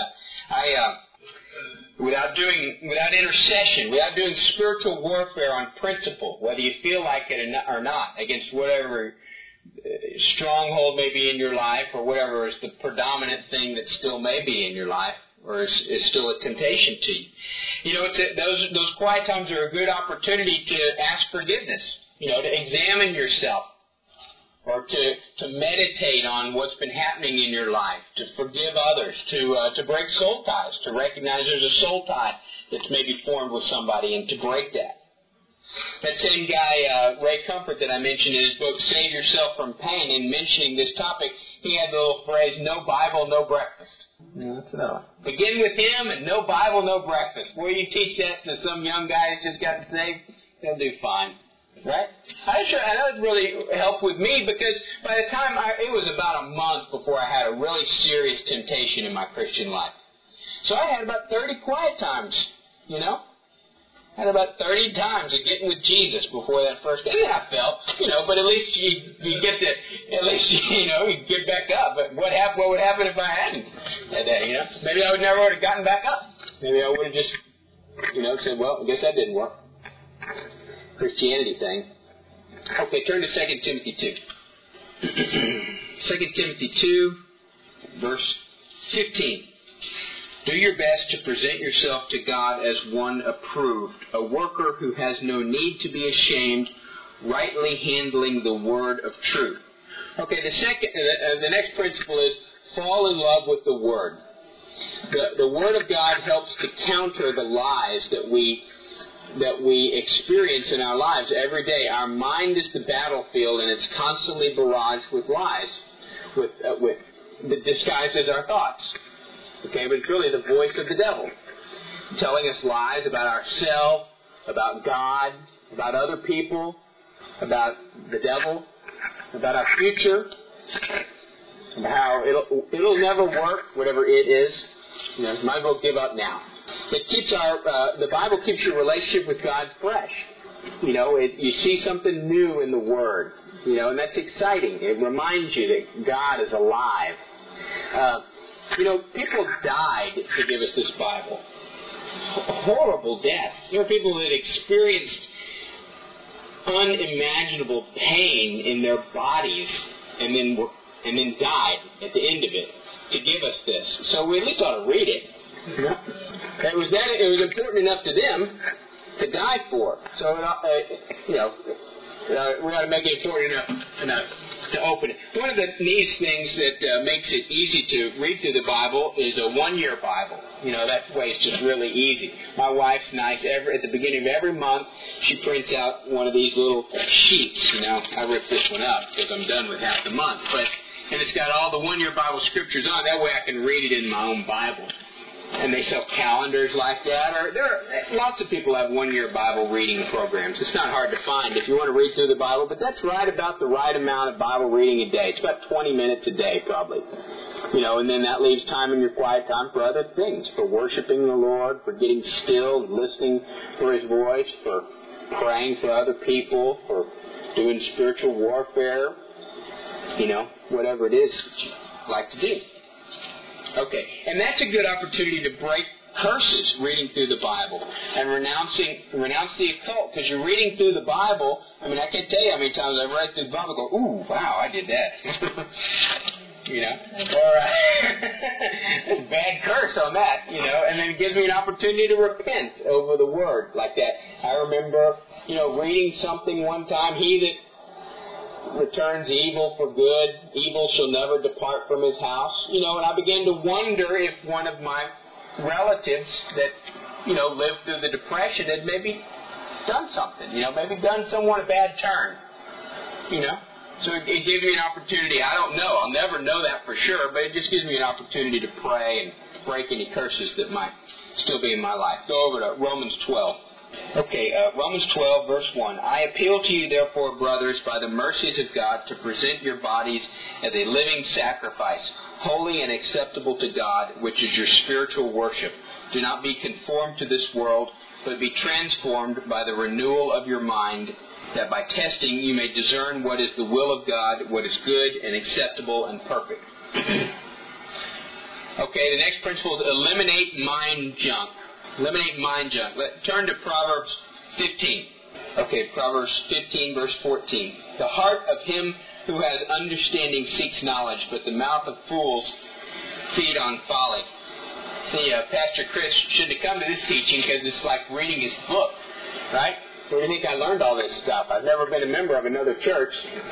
without intercession, without doing spiritual warfare on principle, whether you feel like it or not, against whatever stronghold may be in your life, or whatever is the predominant thing that still may be in your life, or is still a temptation to you. You know, those quiet times are a good opportunity to ask forgiveness. You know, to examine yourself, or to meditate on what's been happening in your life, to forgive others, to break soul ties, to recognize there's a soul tie that's maybe formed with somebody, and to break that. That same guy, Ray Comfort, that I mentioned in his book, Save Yourself from Pain, in mentioning this topic, he had the little phrase, no Bible, no breakfast. That's another one. Begin with him and no Bible, no breakfast. Boy, you teach that to some young guy who's just gotten saved, they'll do fine. Right? I know it really helped with me, because by the time it was about a month before I had a really serious temptation in my Christian life. So I had about 30 quiet times, you know. I had about 30 times of getting with Jesus before that first day. And I fell, you know, but at least you get you get back up. But what would happen if I hadn't that day, you know? Maybe I never would have gotten back up. Maybe I would have just, said, well, I guess that didn't work. Christianity thing. Okay, turn to 2 Timothy 2. 2 Timothy 2, verse 15. Do your best to present yourself to God as one approved, a worker who has no need to be ashamed, rightly handling the word of truth. Okay, the next principle is fall in love with the Word. The Word of God helps to counter the lies that we experience in our lives every day. Our mind is the battlefield, and it's constantly barraged with lies, that disguised as our thoughts. Okay, but it's really the voice of the devil, telling us lies about ourselves, about God, about other people, about the devil, about our future, about how it'll never work, whatever it is. Might as well give up now. It keeps the Bible keeps your relationship with God fresh. You see something new in the Word, and that's exciting. It reminds you that God is alive. People died to give us this Bible. Horrible deaths. There are people that experienced unimaginable pain in their bodies and then died at the end of it to give us this. So we at least ought to read it. It was important enough to them to die for. So we ought to make it important enough to open it. One of the neat things that makes it easy to read through the Bible is a one-year Bible. That way it's just really easy. My wife's nice. At the beginning of every month, she prints out one of these little sheets. I ripped this one up because I'm done with half the month. And it's got all the one-year Bible scriptures on. That way I can read it in my own Bible. And they sell calendars like that. Lots of people have one-year Bible reading programs. It's not hard to find if you want to read through the Bible, but that's right about the right amount of Bible reading a day. It's about 20 minutes a day, probably. And then that leaves time in your quiet time for other things, for worshiping the Lord, for getting still, listening for His voice, for praying for other people, for doing spiritual warfare, whatever it is that you like to do. Okay, and that's a good opportunity to break curses reading through the Bible and renounce the occult, because you're reading through the Bible. I mean, I can't tell you how many times I've read through the Bible and go, ooh, wow, I did that. You know, or bad curse on that, you know, and then it gives me an opportunity to repent over the Word like that. I remember, you know, reading something one time, he that returns evil for good, evil shall never depart from his house, you know, and I began to wonder if one of my relatives that, you know, lived through the Depression had maybe done something, you know, maybe done someone a bad turn, you know. So it gives me an opportunity. I don't know. I'll never know that for sure, but it just gives me an opportunity to pray and break any curses that might still be in my life. Go over to Romans 12. Okay, Romans 12, verse 1. I appeal to you, therefore, brothers, by the mercies of God, to present your bodies as a living sacrifice, holy and acceptable to God, which is your spiritual worship. Do not be conformed to this world, but be transformed by the renewal of your mind, that by testing you may discern what is the will of God, what is good and acceptable and perfect. Okay, the next principle is eliminate mind junk. Eliminate mind junk. Turn to Proverbs 15. Okay, Proverbs 15, verse 14. The heart of him who has understanding seeks knowledge, but the mouth of fools feed on folly. See, Pastor Chris shouldn't have come to this teaching because it's like reading his book, right? Where do you think I learned all this stuff? I've never been a member of another church.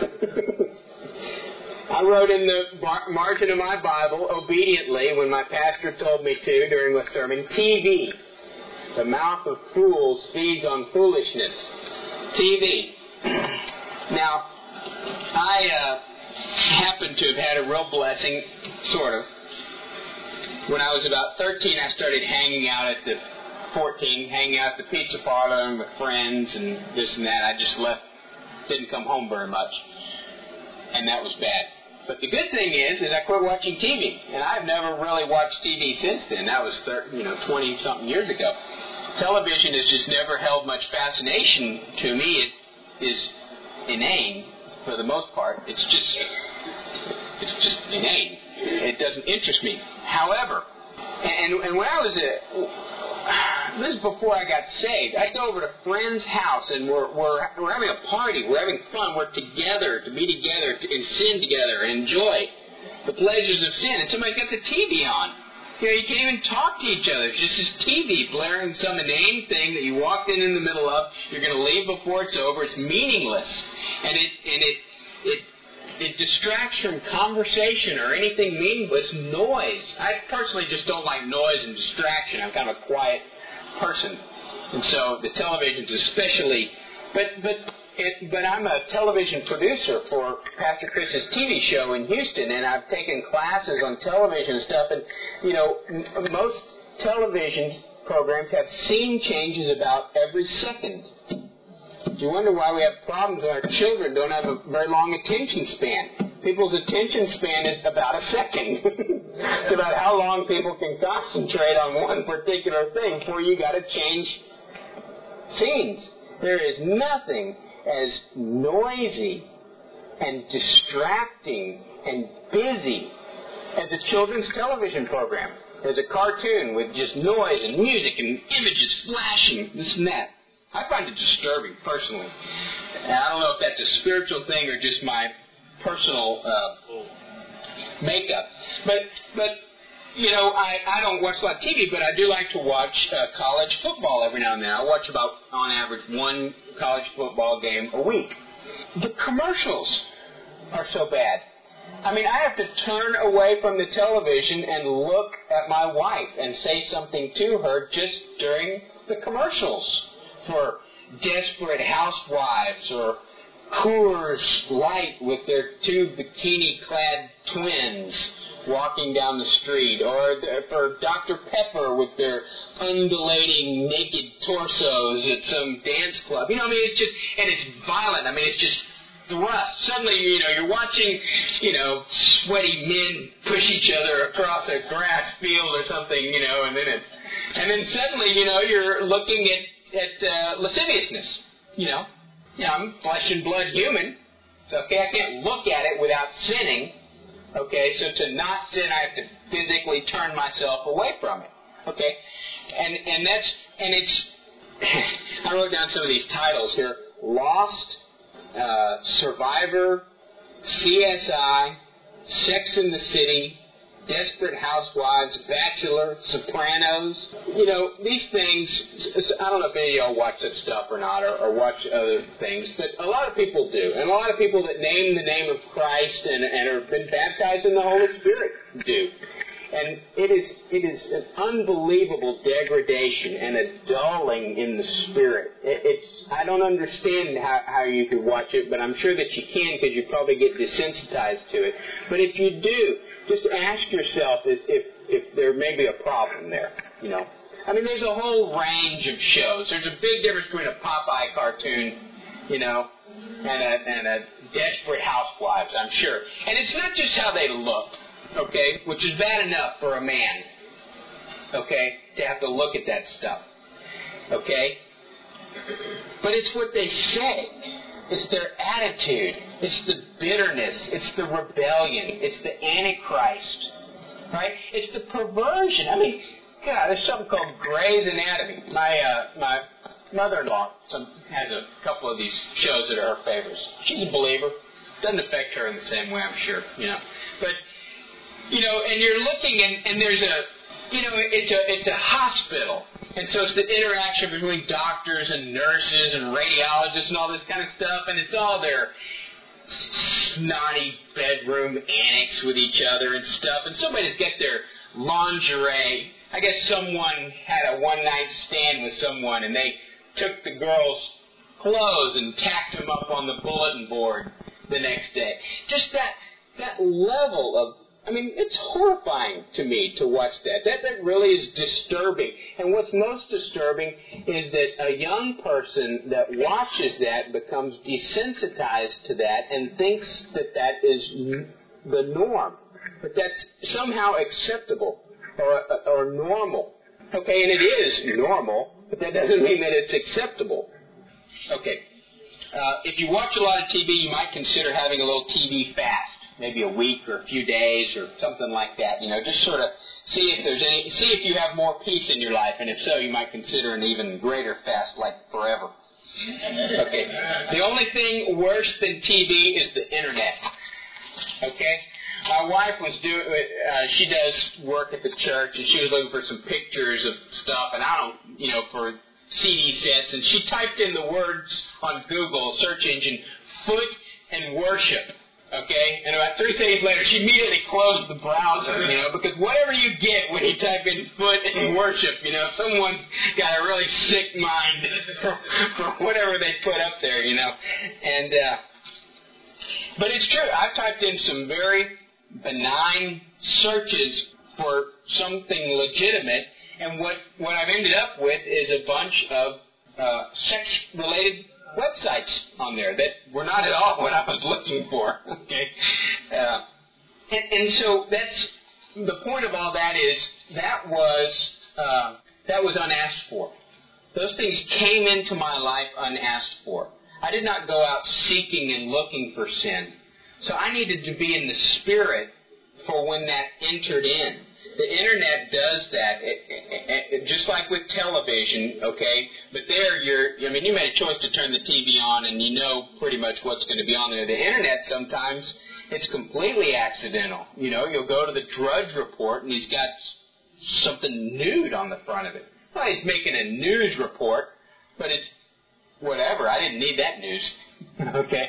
I wrote in the margin of my Bible, obediently, when my pastor told me to during a sermon, TV. The mouth of fools feeds on foolishness. TV. Now, I happen to have had a real blessing, sort of. When I was about 13, I started hanging out at the 14, hanging out at the pizza parlor and with friends and this and that. I just left, didn't come home very much. And that was bad. But the good thing is I quit watching TV. And I've never really watched TV since then. That was 20-something years ago. Television has just never held much fascination to me. It is inane for the most part. It's just inane. It doesn't interest me. However, and when I was this is before I got saved. I go over to a friend's house and we're having a party. We're having fun. We're together to be together and sin together and enjoy the pleasures of sin. And somebody's got the TV on. You know, you can't even talk to each other. It's just this TV blaring some inane thing that you walked in the middle of. You're going to leave before it's over. It's meaningless, and it distracts from conversation or anything meaningless. Noise. I personally just don't like noise and distraction. I'm kind of a quiet person, and so the television's especially. But I'm a television producer for Pastor Chris's TV show in Houston, and I've taken classes on television and stuff. And you know, most television programs have scene changes about every second. You wonder why we have problems when our children don't have a very long attention span. People's attention span is about a second. It's about how long people can concentrate on one particular thing before you got to change scenes. There is nothing as noisy and distracting and busy as a children's television program. There's a cartoon with just noise and music and images flashing, this and that. I find it disturbing, personally. And I don't know if that's a spiritual thing or just my personal makeup. But you know, I don't watch a lot of TV, but I do like to watch college football every now and then. I watch about, on average, one college football game a week. The commercials are so bad. I mean, I have to turn away from the television and look at my wife and say something to her just during the commercials for Desperate Housewives or Coors Light with their two bikini-clad twins walking down the street, or for Dr. Pepper with their undulating naked torsos at some dance club. You know, I mean, it's just, and it's violent. I mean, it's just thrust. Suddenly, you know, you're watching, you know, sweaty men push each other across a grass field or something, you know, and then suddenly, you know, you're looking at lasciviousness, you know. You know, I'm flesh and blood human. So, okay, I can't look at it without sinning. Okay, so to not sin, I have to physically turn myself away from it. Okay? And it's, I wrote down some of these titles here. Lost, Survivor, CSI, Sex and the City, Desperate Housewives, Bachelor, Sopranos. You know, these things, I don't know if any of y'all watch that stuff or not, or watch other things, but a lot of people do. And a lot of people that name the name of Christ and have been baptized in the Holy Spirit do. And it is an unbelievable degradation and a dulling in the spirit. I don't understand how you could watch it, but I'm sure that you can because you probably get desensitized to it. But if you do, just ask yourself if there may be a problem there, you know. I mean, there's a whole range of shows. There's a big difference between a Popeye cartoon, you know, and a Desperate Housewives, I'm sure. And it's not just how they look. Okay, which is bad enough for a man, okay, to have to look at that stuff, okay? But it's what they say. It's their attitude. It's the bitterness. It's the rebellion. It's the Antichrist, right? It's the perversion. I mean, God, there's something called Grey's Anatomy. My mother-in-law has a couple of these shows that are her favorites. She's a believer. Doesn't affect her in the same way, I'm sure, you know. But you know, and you're looking, and there's it's a hospital. And so it's the interaction between doctors and nurses and radiologists and all this kind of stuff, and it's all their snotty bedroom annex with each other and stuff. And somebody's got their lingerie. I guess someone had a one-night stand with someone, and they took the girl's clothes and tacked them up on the bulletin board the next day. Just that level of, I mean, it's horrifying to me to watch that. That really is disturbing. And what's most disturbing is that a young person that watches that becomes desensitized to that and thinks that is the norm. But that's somehow acceptable or normal. Okay, and it is normal, but that doesn't mean that it's acceptable. Okay. If you watch a lot of TV, you might consider having a little TV fast. Maybe a week or a few days or something like that. You know, just sort of see if you have more peace in your life, and if so, you might consider an even greater fast, like forever. Okay. The only thing worse than TV is the internet. Okay. My wife was she does work at the church, and she was looking for some pictures of stuff, and for CD sets, and she typed in the words on Google search engine, foot and worship. Okay, and about 3 seconds later, she immediately closed the browser, you know, because whatever you get when you type in foot and worship, you know, someone's got a really sick mind for whatever they put up there, you know. And but it's true. I've typed in some very benign searches for something legitimate, and what I've ended up with is a bunch of sex-related websites on there that were not at all what I was looking for. Okay, and so that's the point of all that is that was unasked for. Those things came into my life unasked for. I did not go out seeking and looking for sin. So I needed to be in the Spirit for when that entered in. The Internet does that, just like with television, okay? But there you made a choice to turn the TV on and you know pretty much what's going to be on there. The Internet sometimes, it's completely accidental. You know, you'll go to the Drudge Report and he's got something nude on the front of it. Well, he's making a news report, but it's whatever. I didn't need that news. Okay?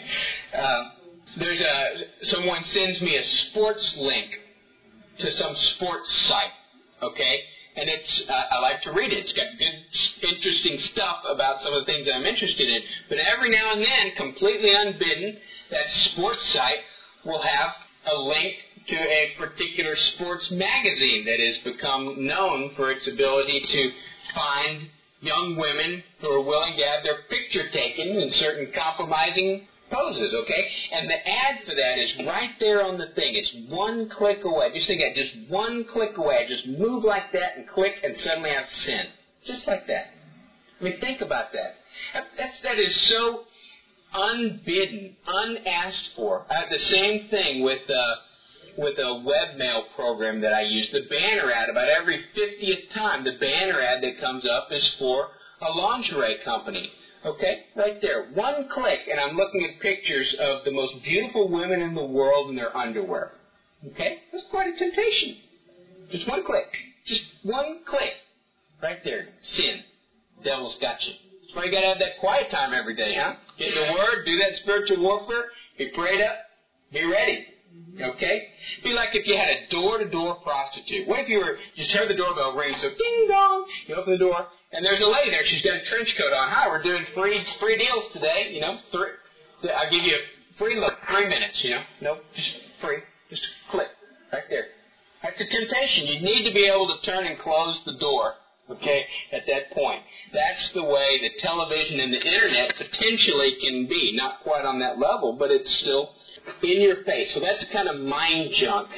Someone sends me a sports link to some sports site, okay? And I like to read it. It's got good, interesting stuff about some of the things I'm interested in. But every now and then, completely unbidden, that sports site will have a link to a particular sports magazine that has become known for its ability to find young women who are willing to have their picture taken in certain compromising poses, okay? And the ad for that is right there on the thing. It's one click away. Just think of it, just one click away. Just move like that and click, and suddenly I've sinned. Just like that. I mean, think about that. That is so unbidden, unasked for. The same thing with with a webmail program that I use. The banner ad, about every 50th time, the banner ad that comes up is for a lingerie company. Okay? Right there. One click, and I'm looking at pictures of the most beautiful women in the world in their underwear. Okay? That's quite a temptation. Just one click. Just one click. Right there. Sin. Devil's got you. That's why you got to have that quiet time every day, huh? Get the Word, do that spiritual warfare, be prayed up, be ready. Okay? Be like if you had a door-to-door prostitute. What if you just heard the doorbell ring, so ding dong, you open the door, and there's a lady there. She's got a trench coat on. Hi, we're doing free deals today. You know, I'll give you a free look, 3 minutes. You know, nope, just free, just click right there. That's a temptation. You need to be able to turn and close the door. Okay, at that point. That's the way the television and the internet potentially can be. Not quite on that level, but it's still in your face. So that's kind of mind junk.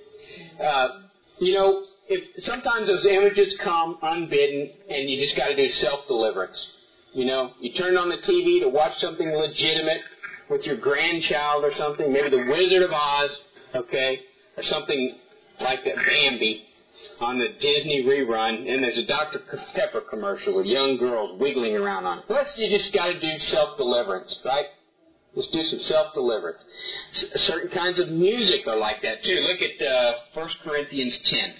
If sometimes those images come unbidden, and you just got to do self-deliverance. You know, you turn on the TV to watch something legitimate with your grandchild or something, maybe The Wizard of Oz, okay, or something like that Bambi on the Disney rerun, and there's a Dr. Pepper commercial with young girls wiggling around on it. You just got to do self-deliverance, right? Let's do some self-deliverance. Certain kinds of music are like that, too. Look at 1 Corinthians 10.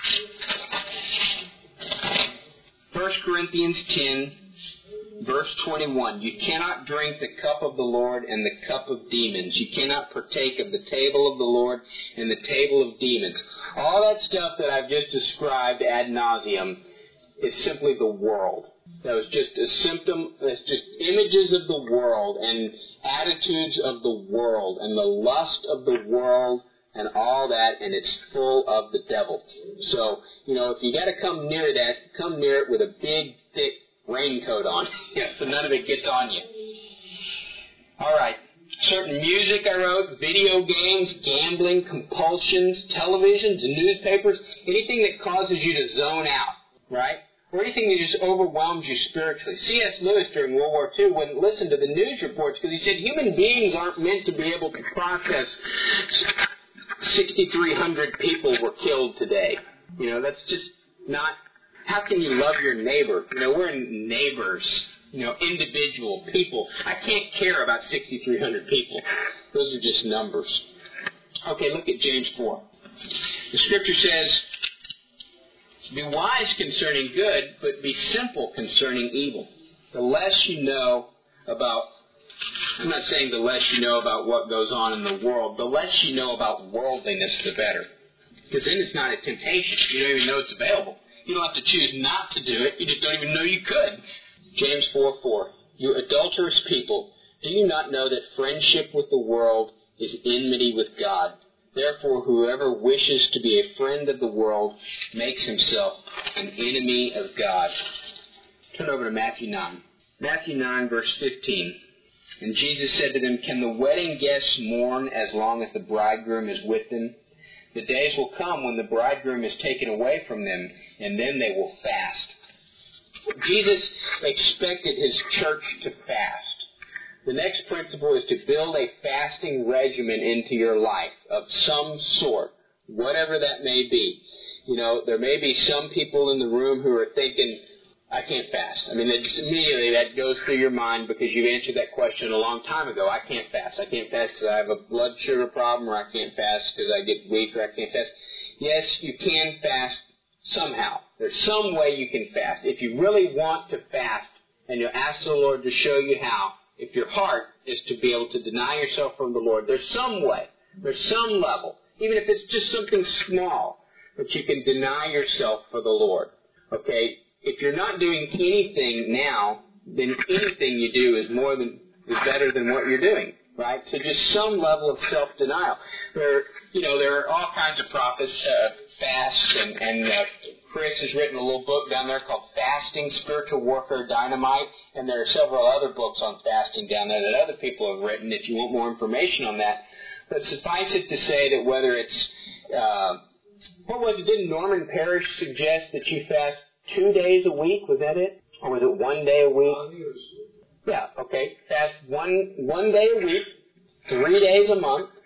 1 Corinthians 10, verse 21. You cannot drink the cup of the Lord and the cup of demons. You cannot partake of the table of the Lord and the table of demons. All that stuff that I've just described ad nauseum is simply the world. That was just a symptom, that's just images of the world and attitudes of the world and the lust of the world and all that, and it's full of the devil. So, if you got to come near that, come near it with a big, thick raincoat on, so none of it gets on you. All right. Certain music I wrote, video games, gambling, compulsions, televisions, newspapers, anything that causes you to zone out, right? Or anything that just overwhelms you spiritually. C.S. Lewis during World War II wouldn't listen to the news reports because he said human beings aren't meant to be able to process 6,300 people were killed today. That's just not... How can you love your neighbor? We're neighbors, individual people. I can't care about 6,300 people. Those are just numbers. Okay, look at James 4. The Scripture says, be wise concerning good, but be simple concerning evil. The less you know about... I'm not saying the less you know about what goes on in the world. The less you know about worldliness, the better. Because then it's not a temptation. You don't even know it's available. You don't have to choose not to do it. You just don't even know you could. James 4:4. You adulterous people, do you not know that friendship with the world is enmity with God? Therefore, whoever wishes to be a friend of the world makes himself an enemy of God. Turn over to Matthew 9. Matthew 9, verse 15. And Jesus said to them, can the wedding guests mourn as long as the bridegroom is with them? The days will come when the bridegroom is taken away from them, and then they will fast. Jesus expected his church to fast. The next principle is to build a fasting regimen into your life of some sort, whatever that may be. There may be some people in the room who are thinking, I can't fast. Immediately that goes through your mind because you've answered that question a long time ago. I can't fast. I can't fast because I have a blood sugar problem, or I can't fast because I get weak, or I can't fast. Yes, you can fast somehow. There's some way you can fast. If you really want to fast and you ask the Lord to show you how, if your heart is to be able to deny yourself from the Lord, there's some way, there's some level, even if it's just something small, that you can deny yourself for the Lord. Okay? If you're not doing anything now, then anything you do is better than what you're doing, right? So just some level of self-denial. There are all kinds of prophets, fast, and Chris has written a little book down there called Fasting, Spiritual Warfare, Dynamite, and there are several other books on fasting down there that other people have written if you want more information on that. But suffice it to say that whether it's, didn't Norman Parrish suggest that you fast 2 days a week? Was that it? Or was it 1 day a week? Yeah, okay. Fast one day a week, 3 days a month,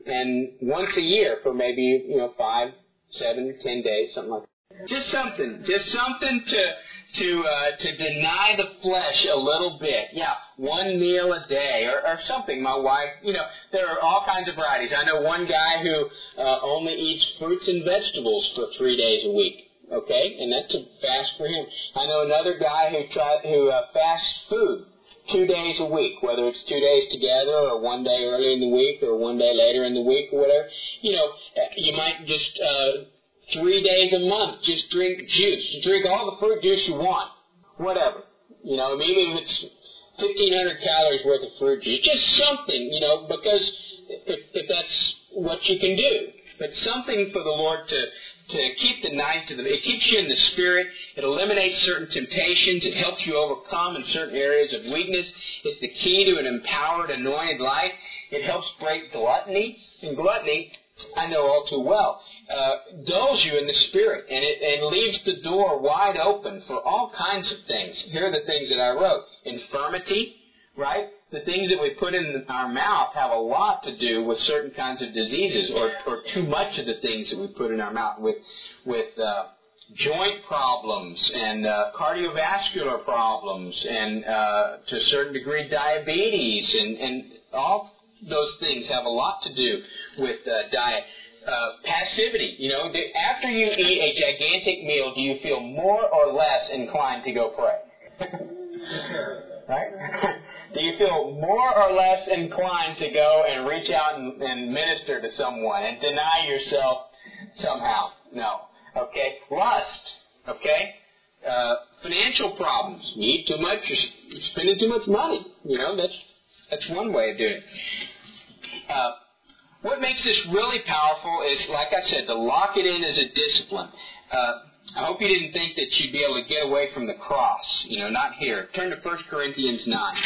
and once a year for maybe, 5, 7, 10 days, something like that. Just something to deny the flesh a little bit. Yeah, one meal a day or something. My wife, there are all kinds of varieties. I know one guy who only eats fruits and vegetables for 3 days a week. Okay, and that's a fast for him. I know another guy who fasts food 2 days a week, whether it's 2 days together or 1 day early in the week or 1 day later in the week or whatever. You might just 3 days a month just drink juice. Drink all the fruit juice you want, whatever. Maybe if it's 1,500 calories worth of fruit juice, just something, because if that's what you can do. But something for the Lord to keep the knife to it keeps you in the Spirit. It eliminates certain temptations. It helps you overcome in certain areas of weakness. It's the key to an empowered, anointed life. It helps break gluttony. And gluttony, I know all too well, dulls you in the Spirit. And it leaves the door wide open for all kinds of things. Here are the things that I wrote. Infirmity, right? The things that we put in our mouth have a lot to do with certain kinds of diseases, or too much of the things that we put in our mouth with joint problems and cardiovascular problems and to a certain degree diabetes and all those things have a lot to do with diet. Passivity, after you eat a gigantic meal, do you feel more or less inclined to go pray? Right? Do you feel more or less inclined to go and reach out and minister to someone and deny yourself somehow? No. Okay? Lust. Okay? Financial problems. You eat too much, you're spending too much money. That's one way of doing it. What makes this really powerful is, like I said, to lock it in as a discipline. I hope you didn't think that you'd be able to get away from the cross. Not here. Turn to 1 Corinthians 9.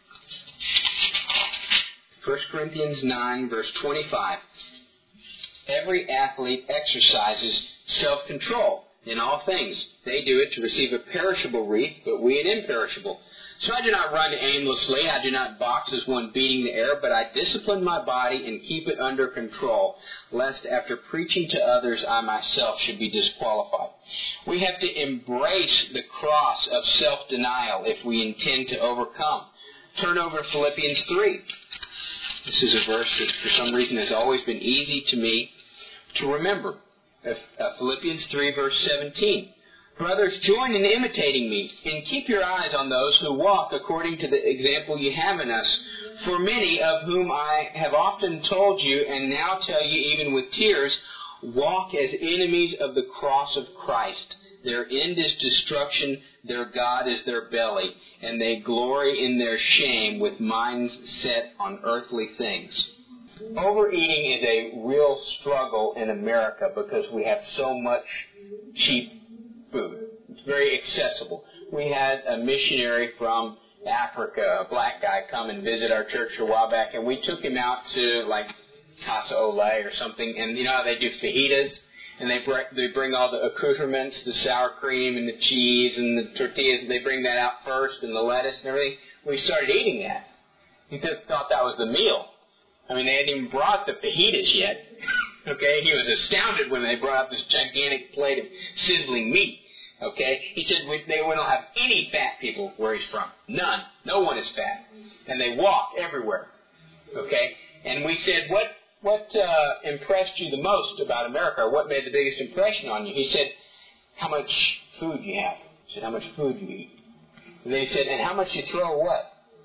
1 Corinthians 9, verse 25. Every athlete exercises self-control in all things. They do it to receive a perishable wreath, but we an imperishable. So I do not run aimlessly. I do not box as one beating the air, but I discipline my body and keep it under control, lest after preaching to others, I myself should be disqualified. We have to embrace the cross of self-denial if we intend to overcome. Turn over to Philippians 3. This is a verse that for some reason has always been easy to me to remember. Philippians 3, verse 17. Brothers, join in imitating me, and keep your eyes on those who walk according to the example you have in us. For many of whom I have often told you, and now tell you even with tears, walk as enemies of the cross of Christ. Their end is destruction, their God is their belly, and they glory in their shame with minds set on earthly things. Overeating is a real struggle in America because we have so much cheap food. It's very accessible. We had a missionary from Africa, a black guy, come and visit our church a while back, and we took him out to like Casa Olé or something, and you know how they do fajitas? And they bring all the accoutrements, the sour cream and the cheese and the tortillas, they bring that out first, and the lettuce and everything. We started eating that. He thought that was the meal. I mean, they hadn't even brought the fajitas yet. Okay, he was astounded when they brought out this gigantic plate of sizzling meat. Okay, he said we don't have any fat people where he's from. None. No one is fat. And they walk everywhere. Okay, and we said, what impressed you the most about America, or what made the biggest impression on you? He said, how much food you have. He said, how much food you eat. And then he said, and how much you throw away.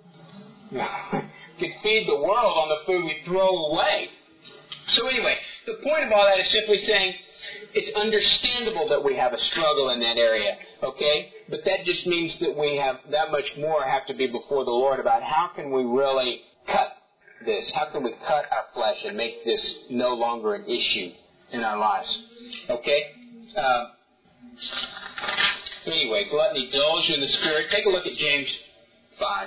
Could feed the world on the food we throw away. So anyway, the point of all that is simply saying it's understandable that we have a struggle in that area, okay? But that just means that we have that much more have to be before the Lord about how can we really cut this? How can we cut our flesh and make this no longer an issue in our lives? Okay? Anyway, gluttony dulls you in the spirit. Take a look at James 5.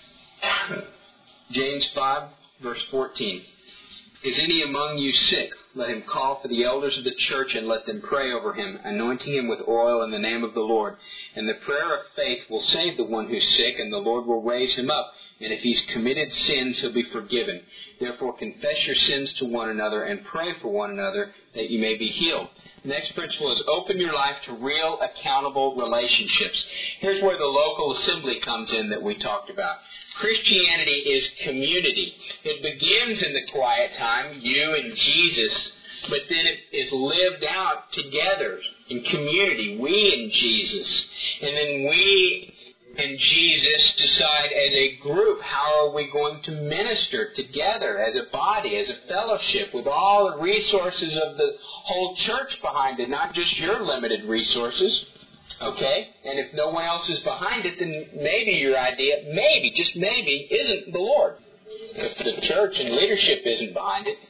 James 5, verse 14. Is any among you sick? let him call for the elders of the church and let them pray over him, anointing him with oil in the name of the Lord. And the prayer of faith will save the one who's sick, and the Lord will raise him up. And if he's committed sins, he'll be forgiven. Therefore, confess your sins to one another and pray for one another that you may be healed. The next principle is open your life to real, accountable relationships. Here's where the local assembly comes in that we talked about. Christianity is community. It begins in the quiet time, you and Jesus, but then it is lived out together in community, we and Jesus. And then we and Jesus decide as a group how are we going to minister together as a body, as a fellowship, with all the resources of the whole church behind it, not just your limited resources. Okay? And if no one else is behind it, then maybe your idea, maybe, just maybe, isn't the Lord. If the church and leadership isn't behind it,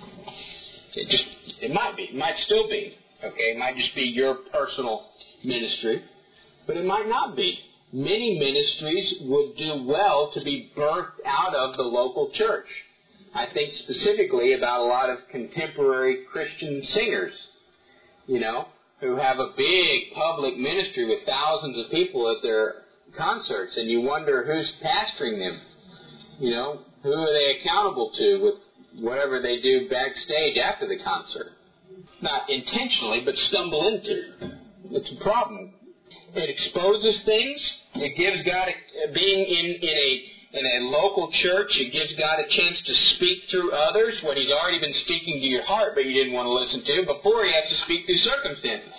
it might be. It might still be. Okay? It might just be your personal ministry. But it might not be. Many ministries would do well to be birthed out of the local church. I think specifically about a lot of contemporary Christian singers, who have a big public ministry with thousands of people at their concerts, and you wonder who's pastoring them. Who are they accountable to with whatever they do backstage after the concert? Not intentionally, but stumble into. It's a problem. It exposes things. It gives God, being in a local church, it gives God a chance to speak through others what He's already been speaking to your heart, but you didn't want to listen to before He has to speak through circumstances.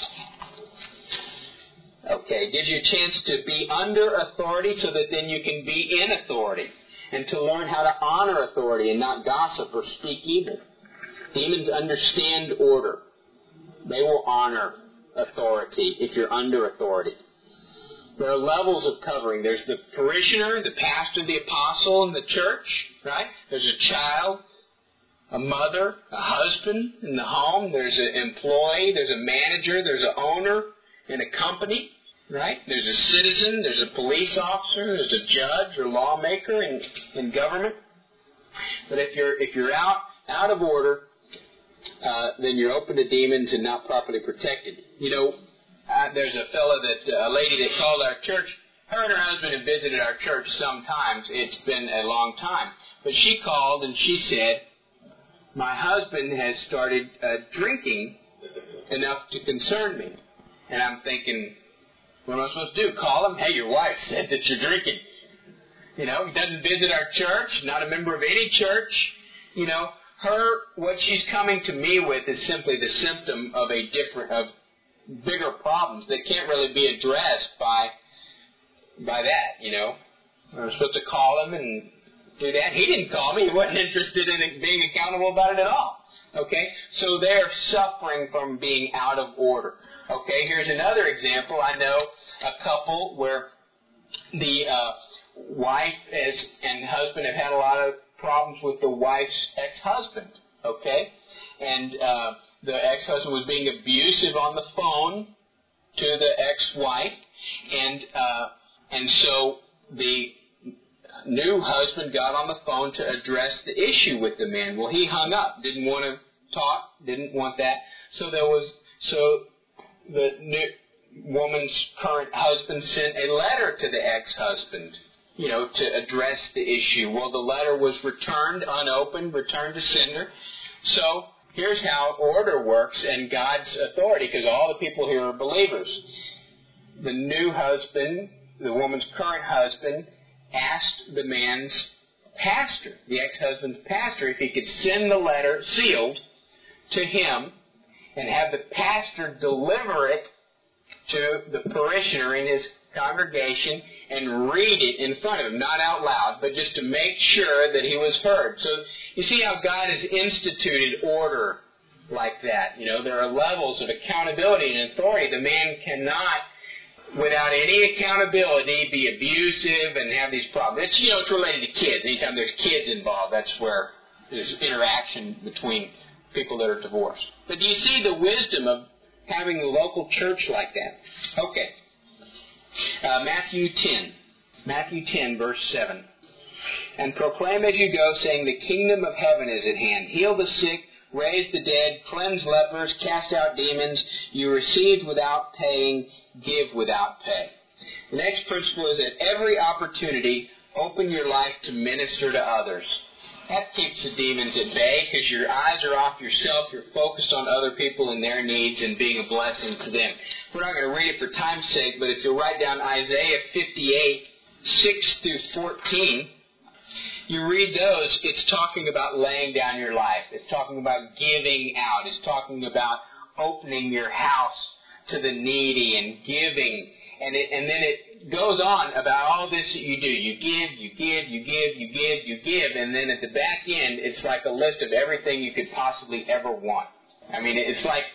Okay, gives you a chance to be under authority so that then you can be in authority, and to learn how to honor authority and not gossip or speak evil. Demons understand order. They will honor authority if you're under authority. There are levels of covering. There's the parishioner, the pastor, the apostle in the church, right? There's a child, a mother, a husband in the home. There's an employee, there's a manager, there's an owner in a company, right? There's a citizen, there's a police officer, there's a judge or lawmaker in government. But if you're out of order, then you're open to demons and not properly protected. There's a lady that called our church. Her and her husband have visited our church sometimes. It's been a long time. But she called and she said, my husband has started drinking enough to concern me. And I'm thinking, what am I supposed to do? Call him? Hey, your wife said that you're drinking. He doesn't visit our church, not a member of any church. What she's coming to me with is simply the symptom of bigger problems that can't really be addressed by that, I was supposed to call him and do that. He didn't call me. He wasn't interested in being accountable about it at all. Okay? So they're suffering from being out of order. Okay? Here's another example. I know a couple where the wife and husband have had a lot of problems with the wife's ex-husband. Okay? And the ex-husband was being abusive on the phone to the ex-wife, and so the new husband got on the phone to address the issue with the man. Well, he hung up, didn't want to talk, didn't want that. So the new woman's current husband sent a letter to the ex-husband, to address the issue. Well, the letter was returned unopened, returned to sender. So here's how order works and God's authority, because all the people here are believers. The new husband, the woman's current husband, asked the man's pastor, the ex-husband's pastor, if he could send the letter sealed to him and have the pastor deliver it to the parishioner in his congregation and read it in front of him, not out loud, but just to make sure that he was heard. So you see how God has instituted order like that. There are levels of accountability and authority. The man cannot, without any accountability, be abusive and have these problems. It's related to kids. Anytime there's kids involved, that's where there's interaction between people that are divorced. But do you see the wisdom of having a local church like that? Okay. Matthew 10, verse 7. And proclaim as you go, saying, the kingdom of heaven is at hand. Heal the sick, raise the dead, cleanse lepers, cast out demons. You received without paying, give without pay. The next principle is at every opportunity, open your life to minister to others. That keeps the demons at bay because your eyes are off yourself. You're focused on other people and their needs and being a blessing to them. We're not going to read it for time's sake, but if you'll write down Isaiah 58, 6 through 14, you read those, it's talking about laying down your life. It's talking about giving out. It's talking about opening your house to the needy and giving. And then it goes on about all this that you do. You give, you give, you give, you give, you give. And then at the back end, it's like a list of everything you could possibly ever want. I mean, it's like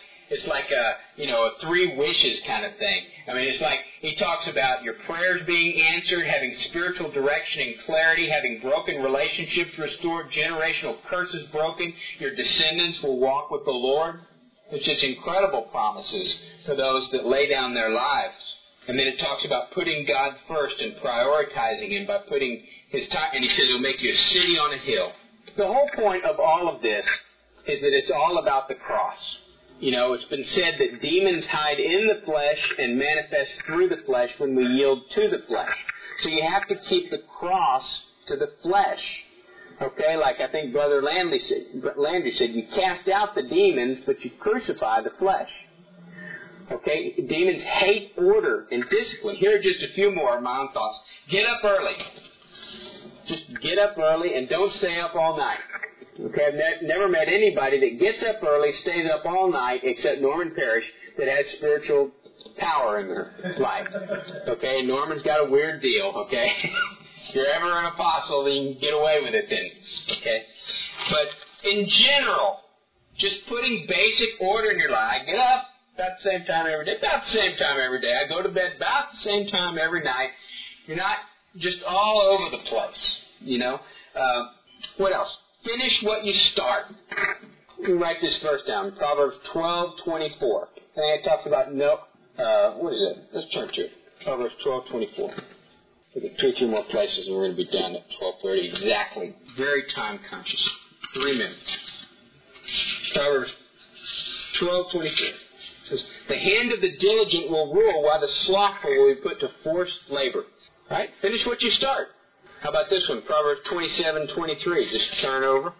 a 3 wishes kind of thing. I mean, it's like he talks about your prayers being answered, having spiritual direction and clarity, having broken relationships restored, generational curses broken. Your descendants will walk with the Lord. It's just incredible promises for those that lay down their lives. And then it talks about putting God first and prioritizing Him by putting His time. And he says it'll make you a city on a hill. The whole point of all of this is that it's all about the cross. You know, it's been said that demons hide in the flesh and manifest through the flesh when we yield to the flesh. So you have to keep the cross to the flesh. Okay, like I think Brother Landry said, you cast out the demons, but you crucify the flesh. Okay, demons hate order and discipline. Here are just a few more of my own thoughts. Get up early. Just get up early and don't stay up all night. Okay, I've never met anybody that gets up early, stays up all night, except Norman Parrish, that has spiritual power in their life. Okay, Norman's got a weird deal, okay? If you're ever an apostle, then you can get away with it then. Okay? But in general, just putting basic order in your life. I get up about the same time every day. About the same time every day. I go to bed about the same time every night. You're not just all over the place, you know. What else? Finish what you start. You can write this verse down. Proverbs 12:24. And it talks about what is it? Let's turn to it. Proverbs 12:24. Look at 2 or 3 more places and we're going to be done at 12:30 exactly. Very time conscious. 3 minutes. Proverbs 12:24. Says, the hand of the diligent will rule while the slothful will be put to forced labor. Right? Finish what you start. How about this one? Proverbs 27:23. Just turn over.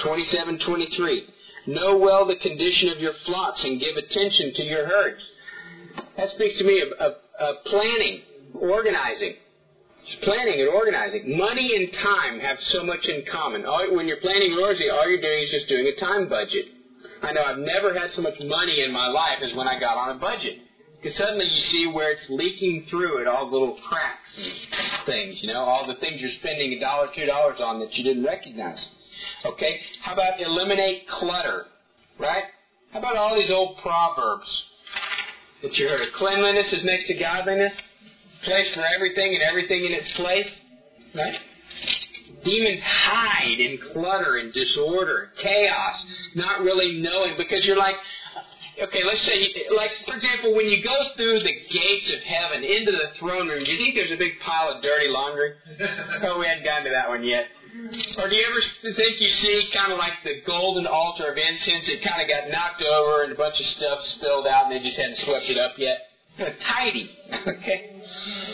27:23. Know well the condition of your flocks and give attention to your herds. That speaks to me of planning, organizing. Just planning and organizing. Money and time have so much in common. When you're planning and organizing, all you're doing is just doing a time budget. I know I've never had so much money in my life as when I got on a budget. Because suddenly you see where it's leaking through at all the little cracks and things, you know, all the things you're spending $1, $2 on that you didn't recognize. Okay? How about eliminate clutter? Right? How about all these old proverbs that you heard? Cleanliness is next to godliness. Place for everything and everything in its place. Right? Demons hide in clutter and disorder, chaos, not really knowing, because you're like, okay, let's say, like, for example, when you go through the gates of heaven into the throne room, do you think there's a big pile of dirty laundry? Oh, we hadn't gotten to that one yet. Or do you ever think you see kind of like the golden altar of incense? It kind of got knocked over and a bunch of stuff spilled out and they just hadn't swept it up yet? Tidy, okay?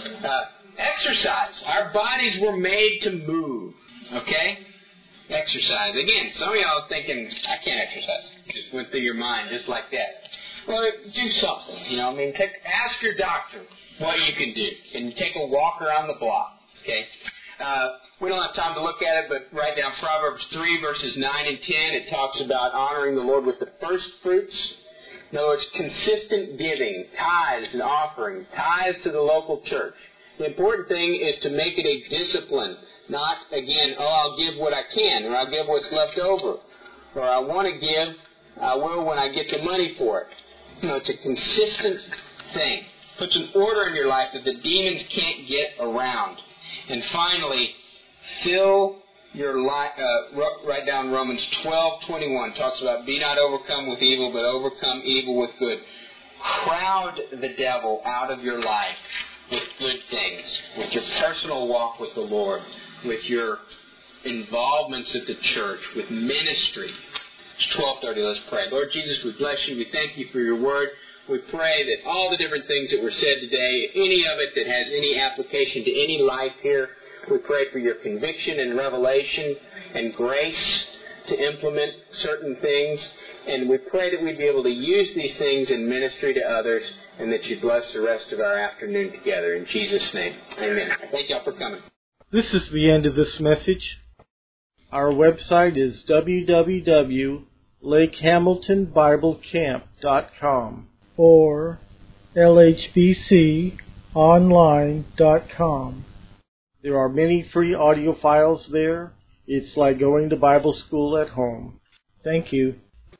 Exercise. Our bodies were made to move, okay? Exercise. Again, some of y'all are thinking, I can't exercise. Just went through your mind just like that. Well, do something. You know, I mean, ask your doctor what you can do. Can you take a walk around the block? Okay? We don't have time to look at it, but write down Proverbs 3, verses 9 and 10. It talks about honoring the Lord with the first fruits. In other words, consistent giving, tithes and offerings, tithes to the local church. The important thing is to make it a discipline. Not, again, I'll give what I can, or I'll give what's left over. Or I want to give, I will when I get the money for it. You know, it's a consistent thing. Puts an order in your life that the demons can't get around. And finally, fill your life, write down Romans 12:21. Talks about, be not overcome with evil, but overcome evil with good. Crowd the devil out of your life with good things, with your personal walk with the Lord, with your involvements at the church, with ministry. It's 12:30. Let's pray. Lord Jesus, we bless you. We thank you for your word. We pray that all the different things that were said today, any of it that has any application to any life here, we pray for your conviction and revelation and grace to implement certain things. And we pray that we'd be able to use these things in ministry to others, and that you bless the rest of our afternoon together. In Jesus' name, amen. Thank y'all for coming. This is the end of this message. Our website is www.lakehamiltonbiblecamp.com or lhbconline.com. There are many free audio files there. It's like going to Bible school at home. Thank you.